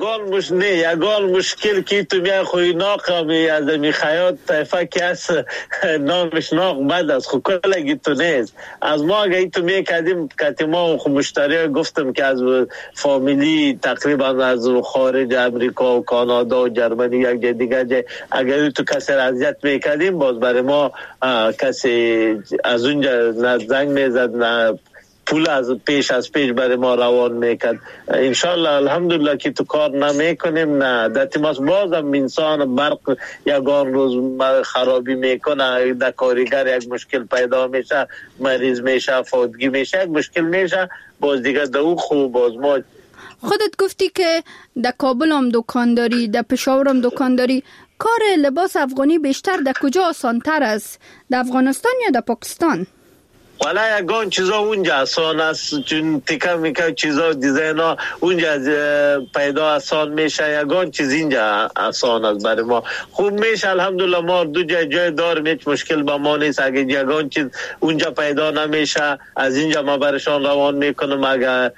یگان مشکل که تو میای خوی ناقمی از می خیاط طیفه که از نامش ناق بد است خو کلگی تو نیست. از ما اگه تو میکردیم که ما خو مشتری گفتم که از فامیلی تقریبا از خارج امریکا و کانادا و جرمنی یک جای دیگه جای اگر تو کسی را اذیت میکردیم باز برای ما کسی از اونجا نه زنگ میزد نه پول از پیش برای ما روان میکرد. انشالله الحمدلله که تو کار نمیکنیم نه دتی ماست بازم انسان برق یگان روز خرابی میکنه، در کارگر یک مشکل پیدا میشه، مریض میشه، فوتگی میشه، یک مشکل میشه، باز دیگه دو خوب باز ما. خودت گفتی که در کابل هم دکان داری، در پشاور هم دکان داری. کار لباس افغانی بیشتر در کجا آسان‌تر است؟ در افغانستان یا در پاکستان؟ والا یگان چیزا اونجا آسان است، چون تیکا میکا چیزا دیزاین ها اونجا پیدا آسان میشه. یگان چیز اینجا آسان است برای ما. خوب میشه الحمدلله. ما دو جای داریم، هیچ مشکل با ما نیست. اگه یگان چیز اونجا پیدا نمیشه از اینجا ما برشان روان میکنم. اگه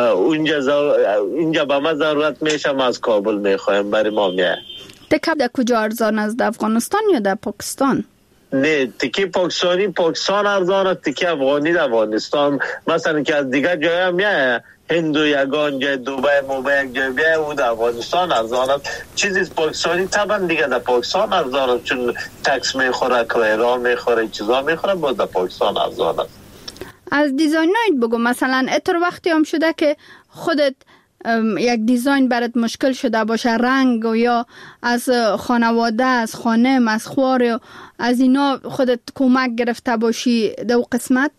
اینجا با ما ضرورت میشه ما از کابل میخوایم برای ما میه. تیکا در کجا ارزان است؟ در افغانستان یا در پاکستان؟ نه تیکی پاکستان ارزان است، تیکی افغانی در افغانستان. مثلا که از دیگه جای هم میه هندو یگان جای دوبای یک جای بیه او در افغانستان ارزان است. چیزی پاکستانی طبعا دیگه در پاکستان ارزان است، چون تکس میخوره، کرایه میخوره، چیزا میخوره، باز در پاکستان ارزان است. از دیزاینایت بگو، مثلا اتر وقتی هم شده که خودت یک دیزاین برات مشکل شده باشه، رنگ و یا از خانواده، از خانم، از خوار، از اینا خودت کمک گرفته باشی دو قسمت؟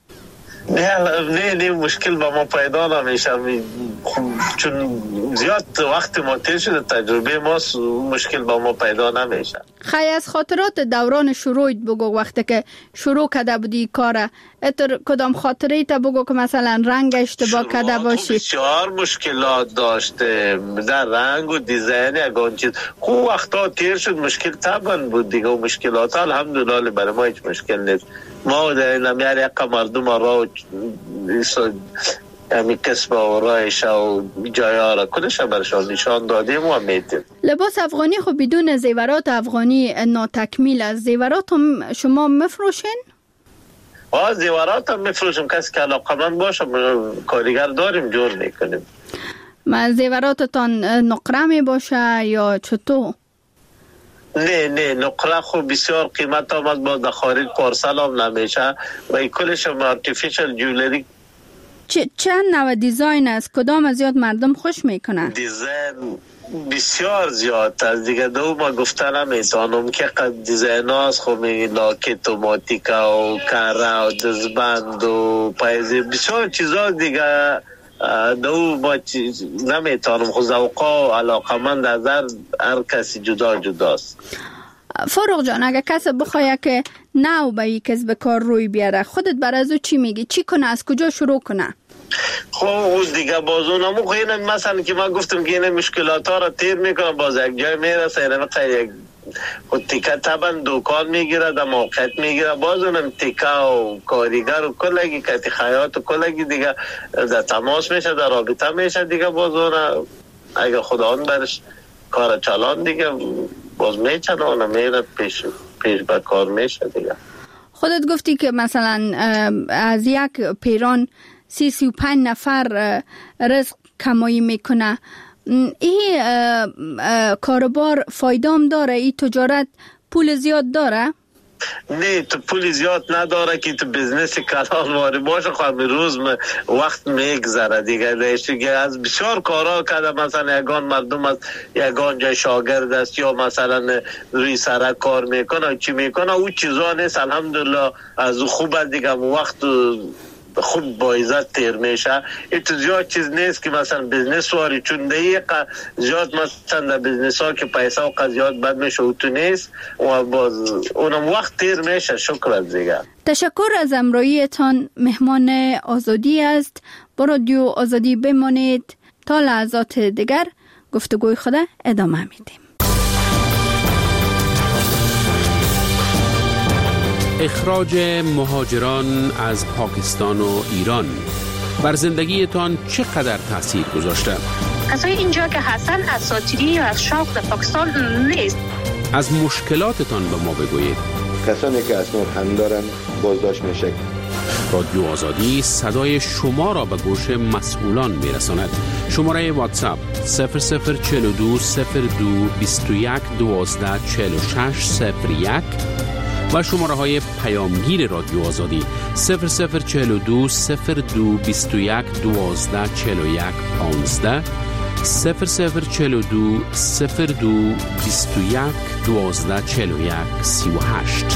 نه مشکل با ما پیدا نمیشه، چون زیاد وقت ما تیر شده، تجربه ما مشکل با ما پیدا نمیشه. خیلی از خاطرات دوران شروعت بگو، وقتی که شروع کرده بودی کاره، اتر کدام خاطره تا بگو که مثلا رنگ اشتباه کرده باشی؟ بسیار مشکلات داشته در رنگ و دیزاین یگان چیز. خوب وقتا تیر شد، مشکل طبعا بود دیگه و مشکلات الحمدلله برای ما هیچ مشکل نیست. ما در نمیار یک مردم را همی کسب و رایش و جایه را کلش برشان نشان دادیم و میتیم. لباس افغانی خب بدون زیورات افغانی ناتکمیل است. زیورات هم شما مفروشین؟ زیورات هم میفروشیم، کسی که علاقمند باشه کارگر داریم جور میکنیم. زیوراتتان نقره می باشه یا چطور؟ نه نقره خوب بسیار قیمت آمد، با در خارج پارسل هم نمیشه و کلش هم آرتیفیشل جولری چند نوع دیزاین است؟ کدام از زیاد مردم خوش میکنه؟ دیزاین بسیار زیاد است دیگه. دو ما گفتن نمیتونم که قد دیزاین هاست. خب میگی لاکت و ماتیکا و کاره و دزبند و پایزی بسیار چیزا دیگه. دو ما نمیتونم. خود ذوقا و علاقمند از هر کسی جدا جداست. فاروق جان، اگه کسی بخواه که نو به یک کسب کار روی بیاره، خودت بر از او چی میگی؟ چی کنه؟ از کجا شروع کنه؟ خب دیگه باز اونمو خیلی مثلا که من گفتم که این مشکلات ها را تیر میکنه، باز یک جای میرسه اینه خود تیکه طبعا دکان میگیره، در موقعیت میگیره، باز اونم تیکه و کاریگر و کلگی کتی خیاط و کلگی دیگه در تماس میشه، در رابطه میشه دیگه. باز اون اگه خدا برش کار چلان دیگه باز میچنه اونم میره پیش به کار میشه دیگه. خودت گفتی که مثلا از یک پیران 30-35 نفر رزق کمایی میکنه. این کاربار فایدام داره؟ این تجارت پول زیاد داره؟ نه، تو پول زیاد نداره که تو بزنس کلان واری باشه. خواهد روز وقت میگذره دیگه. از بسیار کارها کرده، مثلا یگان مردم از یگان جای شاگرد است یا مثلا روی سرک کار میکنه چی میکنه، او چیزا نیست. الحمدلله از خوب دیگه وقت خوب با عزت تیر میشه. ایتو زیاد چیز نیست که مثلا بزنس واری، چون دقیقه زیاد مثلا در بزنس ها که پیسه و قضیات بد میشه و تو نیست و باز اونم وقت تیر میشه. شکر دیگه. تشکر از امرویتان. مهمان آزادی است. با رادیو آزادی بمانید تا لحظات دیگر گفتگوی خود ادامه میدیم. اخراج مهاجران از پاکستان و ایران بر زندگیتان چقدر تاثیر گذاشته؟ کسای اینجا که هستن اساطیری یا از شوق در پاکستان نیست. از مشکلاتتان به ما بگویید. کسانی که اسناد هم دارن بازداشت میشه. رادیو آزادی صدای شما را به گوش مسئولان میرساند. شماره واتساپ 0042 02 21 12 46 01 و شماره های پیامگیر رادیو آزادی 0042 02 21 12 41 15 0042 02 21 12 41 38.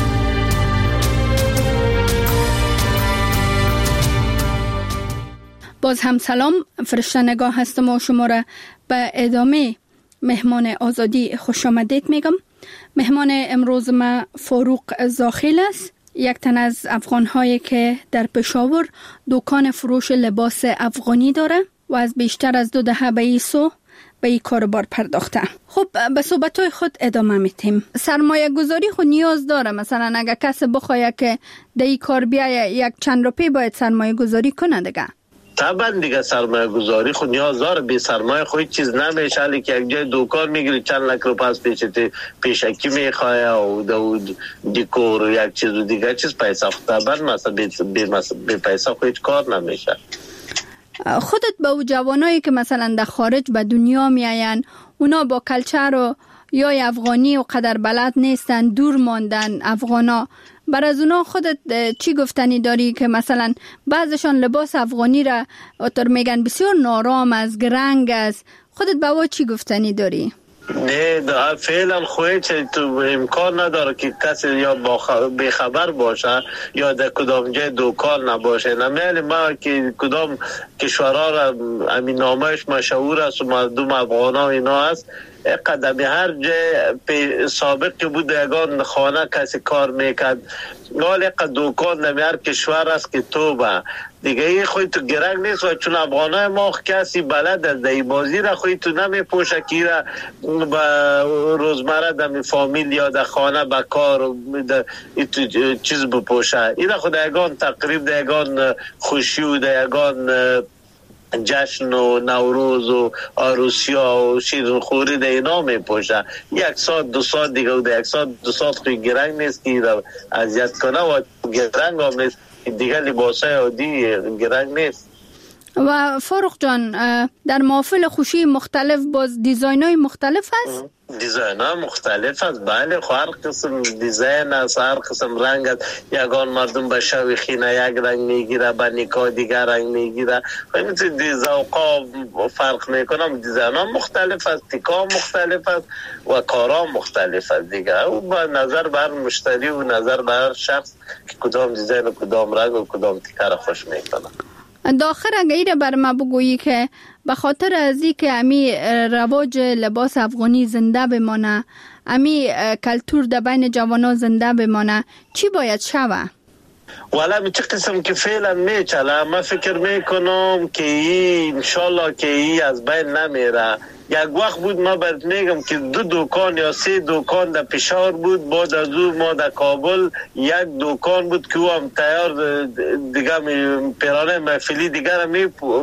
باز هم سلام. فرشته نگاه هستم و شما را به ادامه مهمان آزادی خوش آمدید میگم. مهمان امروز ما فاروق زاخیل است، یک تن از افغان‌هایی که در پشاور دکان فروش لباس افغانی داره و از بیشتر از 2 دهه به این سو به این کاربار پرداخته. خب به صحبت‌های خود ادامه میتیم. سرمایه گذاری خود نیاز داره. مثلا اگر کسی بخواد که در این کار بیایه یک چند روپی باید سرمایه گذاری کنه دیگه. طبعا دیگه سرمایه گذاری خود نیاز داره. بی سرمایه خود چیز نمیشه. علی که یک جای دکان میگیری چند لک رو پس پیشکی میخواه و دیکور و یک چیز و دیگه چیز پیسه خود طبعا مثلا بی پیسه خود کار نمیشه. خودت با او جوانایی که مثلا در خارج به دنیا میاین، اونا با کلچر و یا افغانی و قدر بلد نیستن، دور ماندن افغانا، بر از اونا خودت چی گفتنی داری که مثلا بعضشان لباس افغانی را اتر میگن بسیار نارام از گرنگ است، خودت با او چی گفتنی داری؟ نه فعلا خواهی تو امکان نداره که کسی یا بخبر باشه یا در کدام جای دکان نباشه. نمیلی ما که کدام کشورها را امین نامش مشهور است و مردم افغان ها اینا هست، قدمی هر جای سابق که بود یگان خانه کسی کار میکرد، نال دکان نمی هر کشور است که تو با دیگه ای خوی تو گرنگ نیست و چون افغانای ما کسی بلد از دی بازی را خوی تو نمی پوشه که را با روزمره دمی فامیل یا در خانه با کار و چیز بپوشه. این خود یگان تقریب در یگان خوشی و در یگان جشن و نوروز و عروسیا و شیرین خوری در اینا می پوشه. 1 ساعت 2 ساعت دیگه و در 1 ساعت 2 ساعت خوی گرنگ نیست که را اذیت کنه و گرنگ هم نیست دیگه. لباسای عادی گرنگ نیست. و فاروق جان در محافل خوشی مختلف باز دیزاین های مختلف هست؟ دیزاین ها مختلف است، بله. هر قسم دیزاین است، هر قسم رنگ است. یگان مردم به شوی خینه یک رنگ میگیره، به نکاح دیگر رنگ میگیره. همین ذوقا فرق میکنه. دیزاین ها مختلف است، تکا مختلف است و کارا مختلف است دیگه. او با نظر بر مشتری و نظر بر شخص که کدام دیزاین و کدام رنگ و کدام تکا را خوش میکنه. داخل اگر بر ما بگویی که به خاطر از این که امی رواج لباس افغانی زنده بمانه، امی کلتور در بین جوانا زنده بمانه، چی باید شوه؟ والا چه قسم که فعلا میچله، من فکر میکنم که این انشالله که این از بین نمیره. یک وقت بود ما برات میگم که 2 دکان یا 3 دکان در پشاور بود، بعد از او ما در کابل یک دکان بود که او هم تیار دیگه پیرانه محفلی دیگر می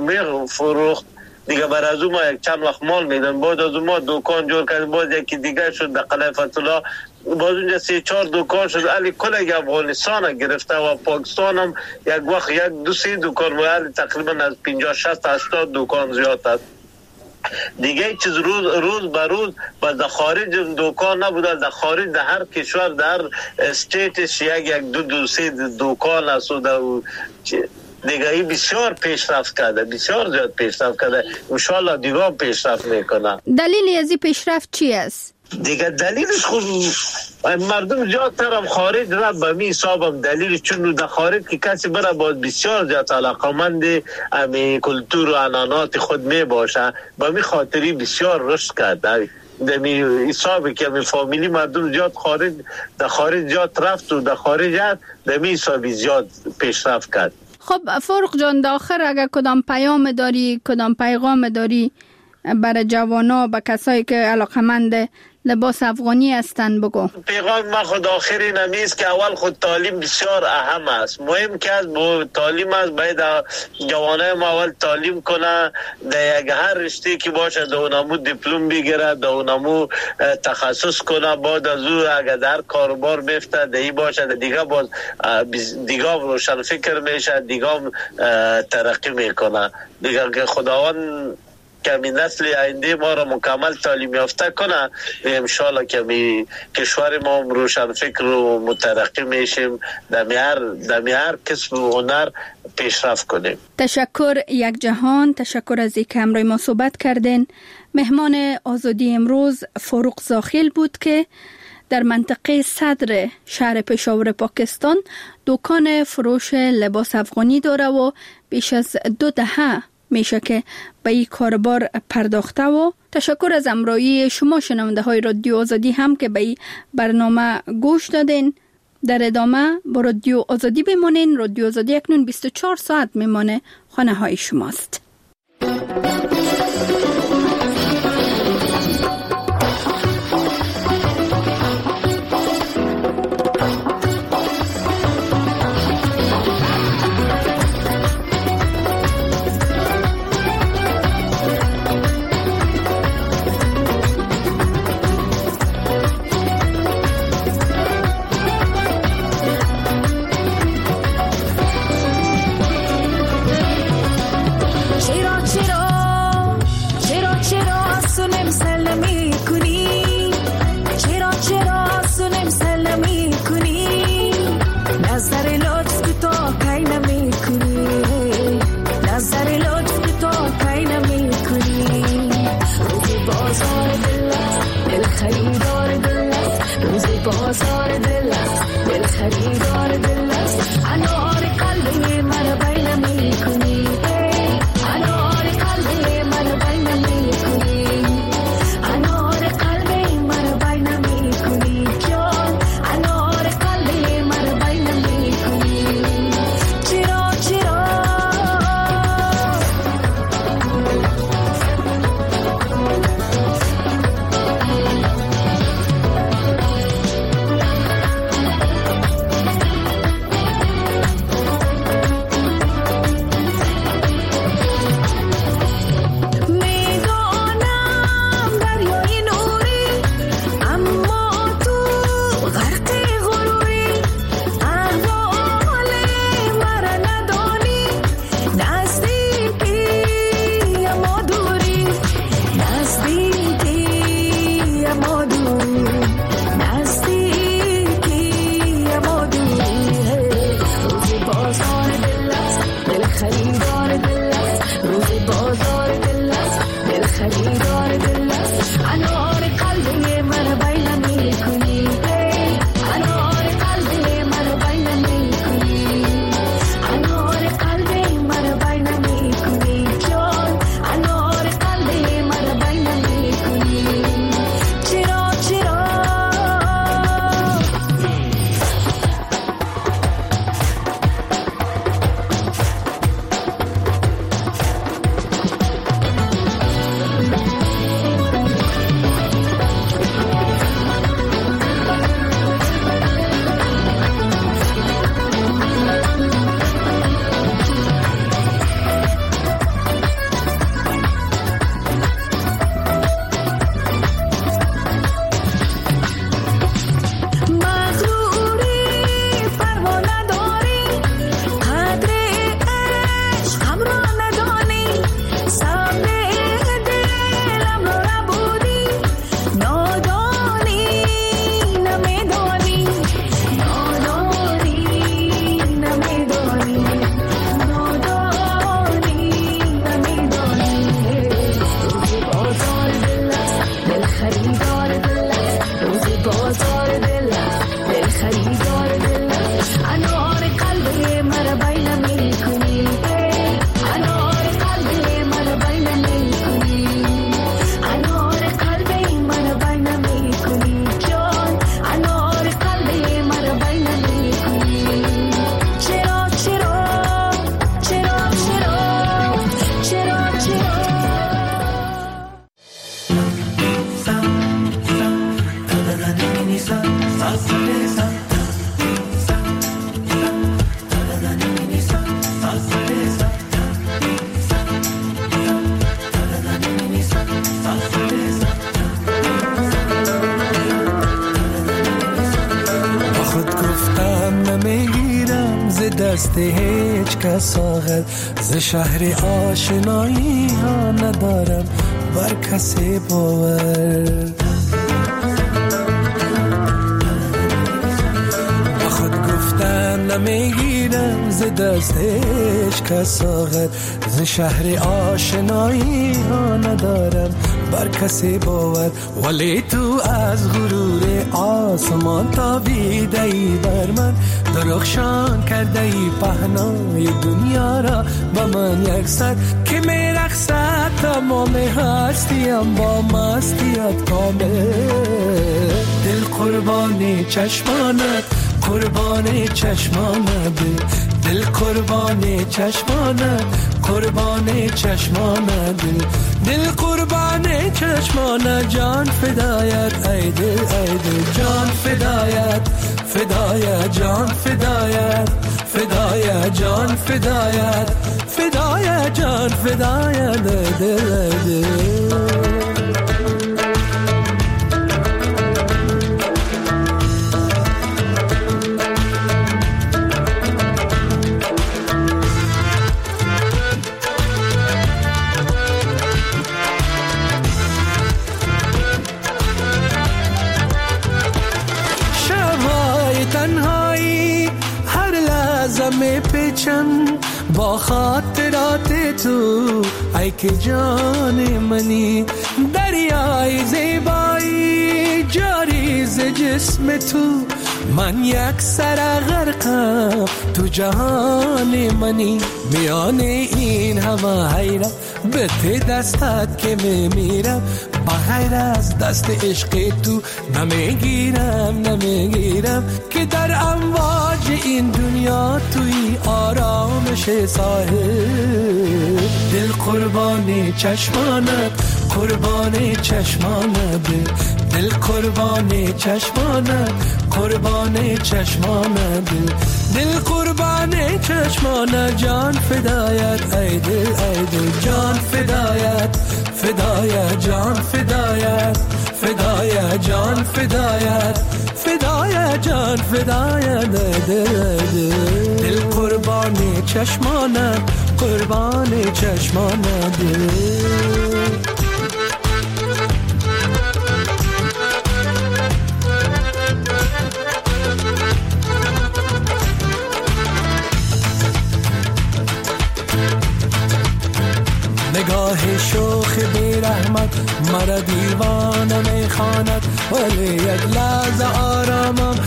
فروخت دیگه. بر از او ما یک چند وقت مال میدن، بعد از او ما دکان جور کردیم، بعد یکی دیگه شد در قلعه فتح‌الله، باز اونجا 3-4 دکان شد. علی کل افغانستان گرفته و پاکستان هم یک وقت 1-2-3 دکان و علی تقریبا از 50-60-80 دکان زیاد است دیگه. چیز روز به روز در خارج دکان نبوده، در خارج در هر کشور در استیتش 1-2-3 دکان است و دیگه ای بسیار پیشرفت کرده، بسیار زیاد پیشرفت کرده. انشالله دیگه هم پیشرفت میکنه. دلیلی از این پیشرفت چی است؟ دیگه دلیلش خود مردم زیادتر هم خارج را به می حسابم دلیلش، چون در خارج که کسی بره باید بسیار زیاد علاقمند امی کلتور و عنعنات خود می باشه، به می خاطری بسیار رشد کرده. دمی حسابی که می فامیلی مردم زیاد خارج در خارج زیاد رفت و در خارج هست، دمی حسابی زیاد پیشرفت کرد. خب فاروق جان، داخل اگر کدام پیام داری، کدام پیغام داری برای جوانا، با کسایی که علاقمند لباس افغانی هستن بگو. پیغام ما خود آخری نمیست که اول خود تعلیم بسیار اهم است. مهم که از تعلیم است، باید جوانای ما اول تعلیم کنه، در یک هر رشته که باشه در اونمو دیپلم بگیره، در اونمو تخصص کنه، بعد از او اگر در کاروبار بفته دهی باشه دیگه باز دیگه روشن فکر میشه، دیگه ترقی میکنه دیگه. که خداوند کمی نسل آینده ما را مکمل تعلیم یافته کنه، انشالله کمی کشور ما روشن فکر و مترقی میشیم، در هر کسب و هنر پیشرفت کنیم. تشکر یک جهان، تشکر از اینکه همراه ما صحبت کردین. مهمان آزادی امروز فاروق زاخیل بود که در منطقه صدر شهر پشاور پاکستان دکان فروش لباس افغانی داره و بیش از 2 دهه میشه که به این کاربار پرداخته. و تشکر از همراهی شما شنونده های رادیو آزادی هم که به این برنامه گوش دادین. در ادامه با رادیو آزادی بمانین. رادیو آزادی اکنون 24 ساعت میمانه خانه های شماست. خریدار دل است انوار قلب من بین میکنی انوار قلب من بین میکنی انوار قلب من بین میکنی جان انوار قلب من بین میکنی چرا دست هیچ کس آخر ز شهر آشنایی ها ندارم بر کسی باور با خود گفتن نمیگیرم ز دست هیچ کس آخر ز شهر آشنایی ها ندارم بر کسی باور ولی تو از غرور آسمان تابیده ای بر من درخشان کرده ای پهنای دنیا را با من یک سر که می رقصد تمام هستیم با مستیت کامل دل قربان چشمانت قربان چشمانت دل قربان چشمانت قربان چشمانت دل قربان چشمانت جان فدایت ای دل جان فدایت فدایت جان فدایت فدایت جان فدایت فدایت جان فدایت دل با خاطرات تو ای که جان منی دریای زیبایی جاری ز جسم تو من یک سر غرقم تو جهان منی میان این همه حیرت به ته دستت که میمیرم بغیر از دست عشق تو نمیگیرم که در امواج این دنیا توی آرامش ساحل دل قربان چشمانت قربان چشمانت دل قربان چشمانت قربان چشمانت دل قربان چشمانت جان فدایت ای دل جان فدایت فدایت جان فدایت فدایت جان فدایت فدایت جان فدایت دل قربان چشمانت قربان چشمانت نگاه شوخ بیرحمت مرا دیوانه میخواند ولی یک لحظه آرامم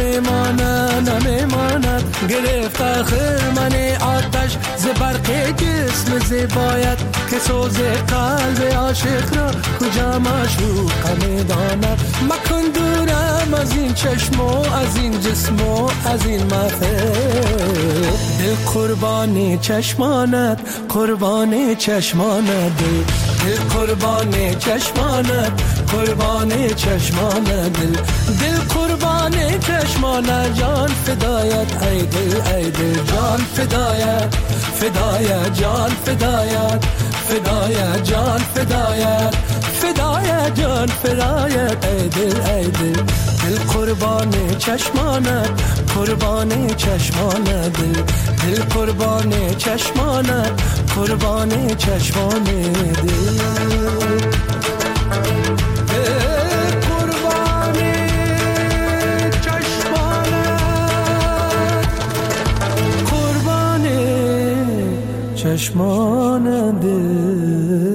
نمیماند گرفت خرمن آتش ز برق جسم زیبایت که سوز قلب عاشق را کجا معشوق میداند مکن دورم از این چشم و از این جسم و از این محفل دل قربان چشمانت قربان چشمانت دل قربان چشمانت قربان چشمانت دل قربان چشمانت جان فدایت ای دل جان فدایت جان فدایت جان فدایت جان فدایت ای دل دل قربان چشمانت قربان چشمانت دل قربان چشمانت قربان چشمان چشمان دل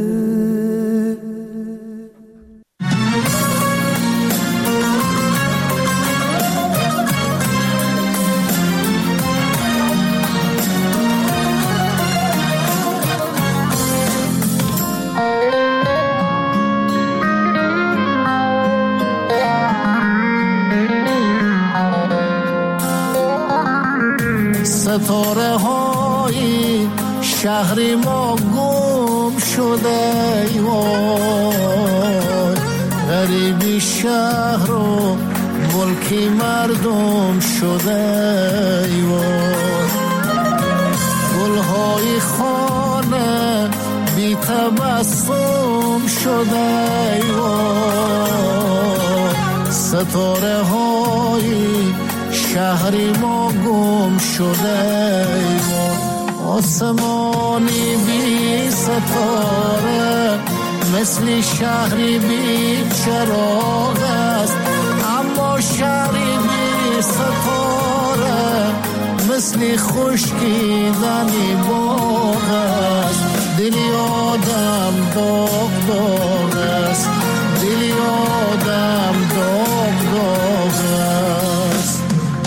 ستاره های شهر ما گم شده وای غریبی شهر و ملک مردم شده وای گلهای خانه بی تبسم شده وای ستاره های شهر ما گم شده آسمانی بی ستاره مثل شهری بی چراغ است اما شهری بی ستاره مثل خشکیدنی باغ است دلی آدم داغ داغ است دلی آدم داغ داغ است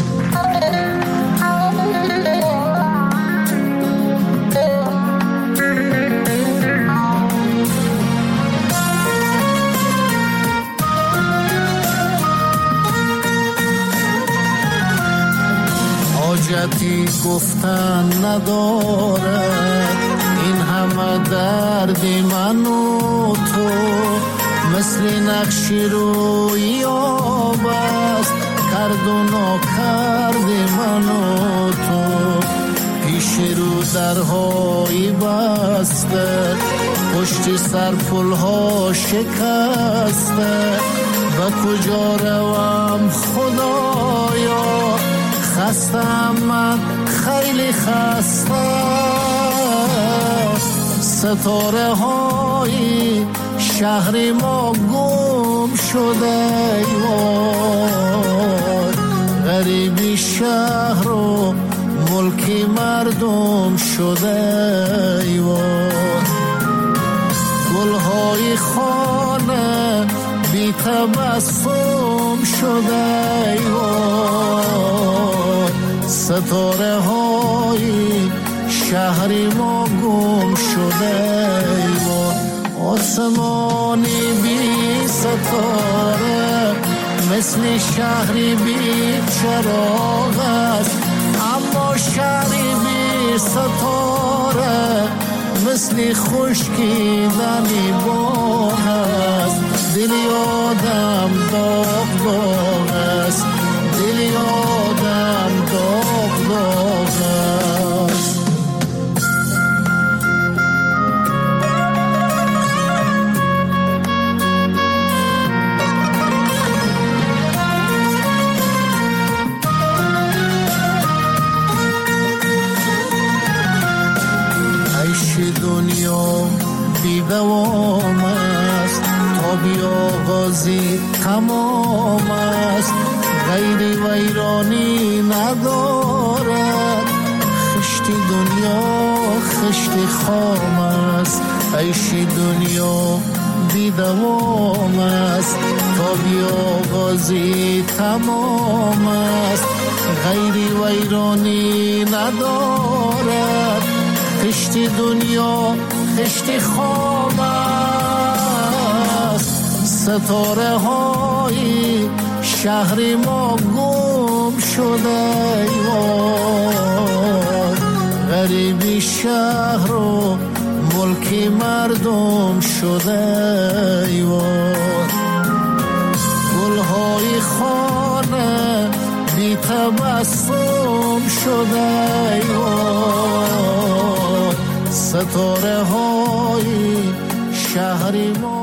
حاجتی گفتن ندارد این همه درد من و تو مثل نقشی روی آب است کرد و ناکرد من و تو پیش رو درهایی بسته پشت سر پلها شکسته به کجا روم خدایا خستم من خیلی خسته ستاره های شهر ما گم شده وای غریبی شهر و ملک مردم شده وای گلهای خانه بی تبسم شده وای ستاره های شهر ما گم شده وای آسمانی بی ستاره مثل شهری بی چراغ است اما شهری بی ستاره مثل خشکیدنی باغ است دلی آدم داغ داغ است دلی آدم داغ داغ است دنیا بی دوام است تا بی آغازی تمام است غیر ویرانی ندارد خشتی دنیا خشتی خام است عیش دنیا بی دوام است، تا بیاغازی تمام است. غیری ویرانی ندارد، خشت دنیا خشت خواب است. ستاره های شهر ما گم شده ایوان، غریبی شهر و ملک مردم شده ایوان. گلهای خانه بی تبسم شده ایوان، ستاره های شهر ما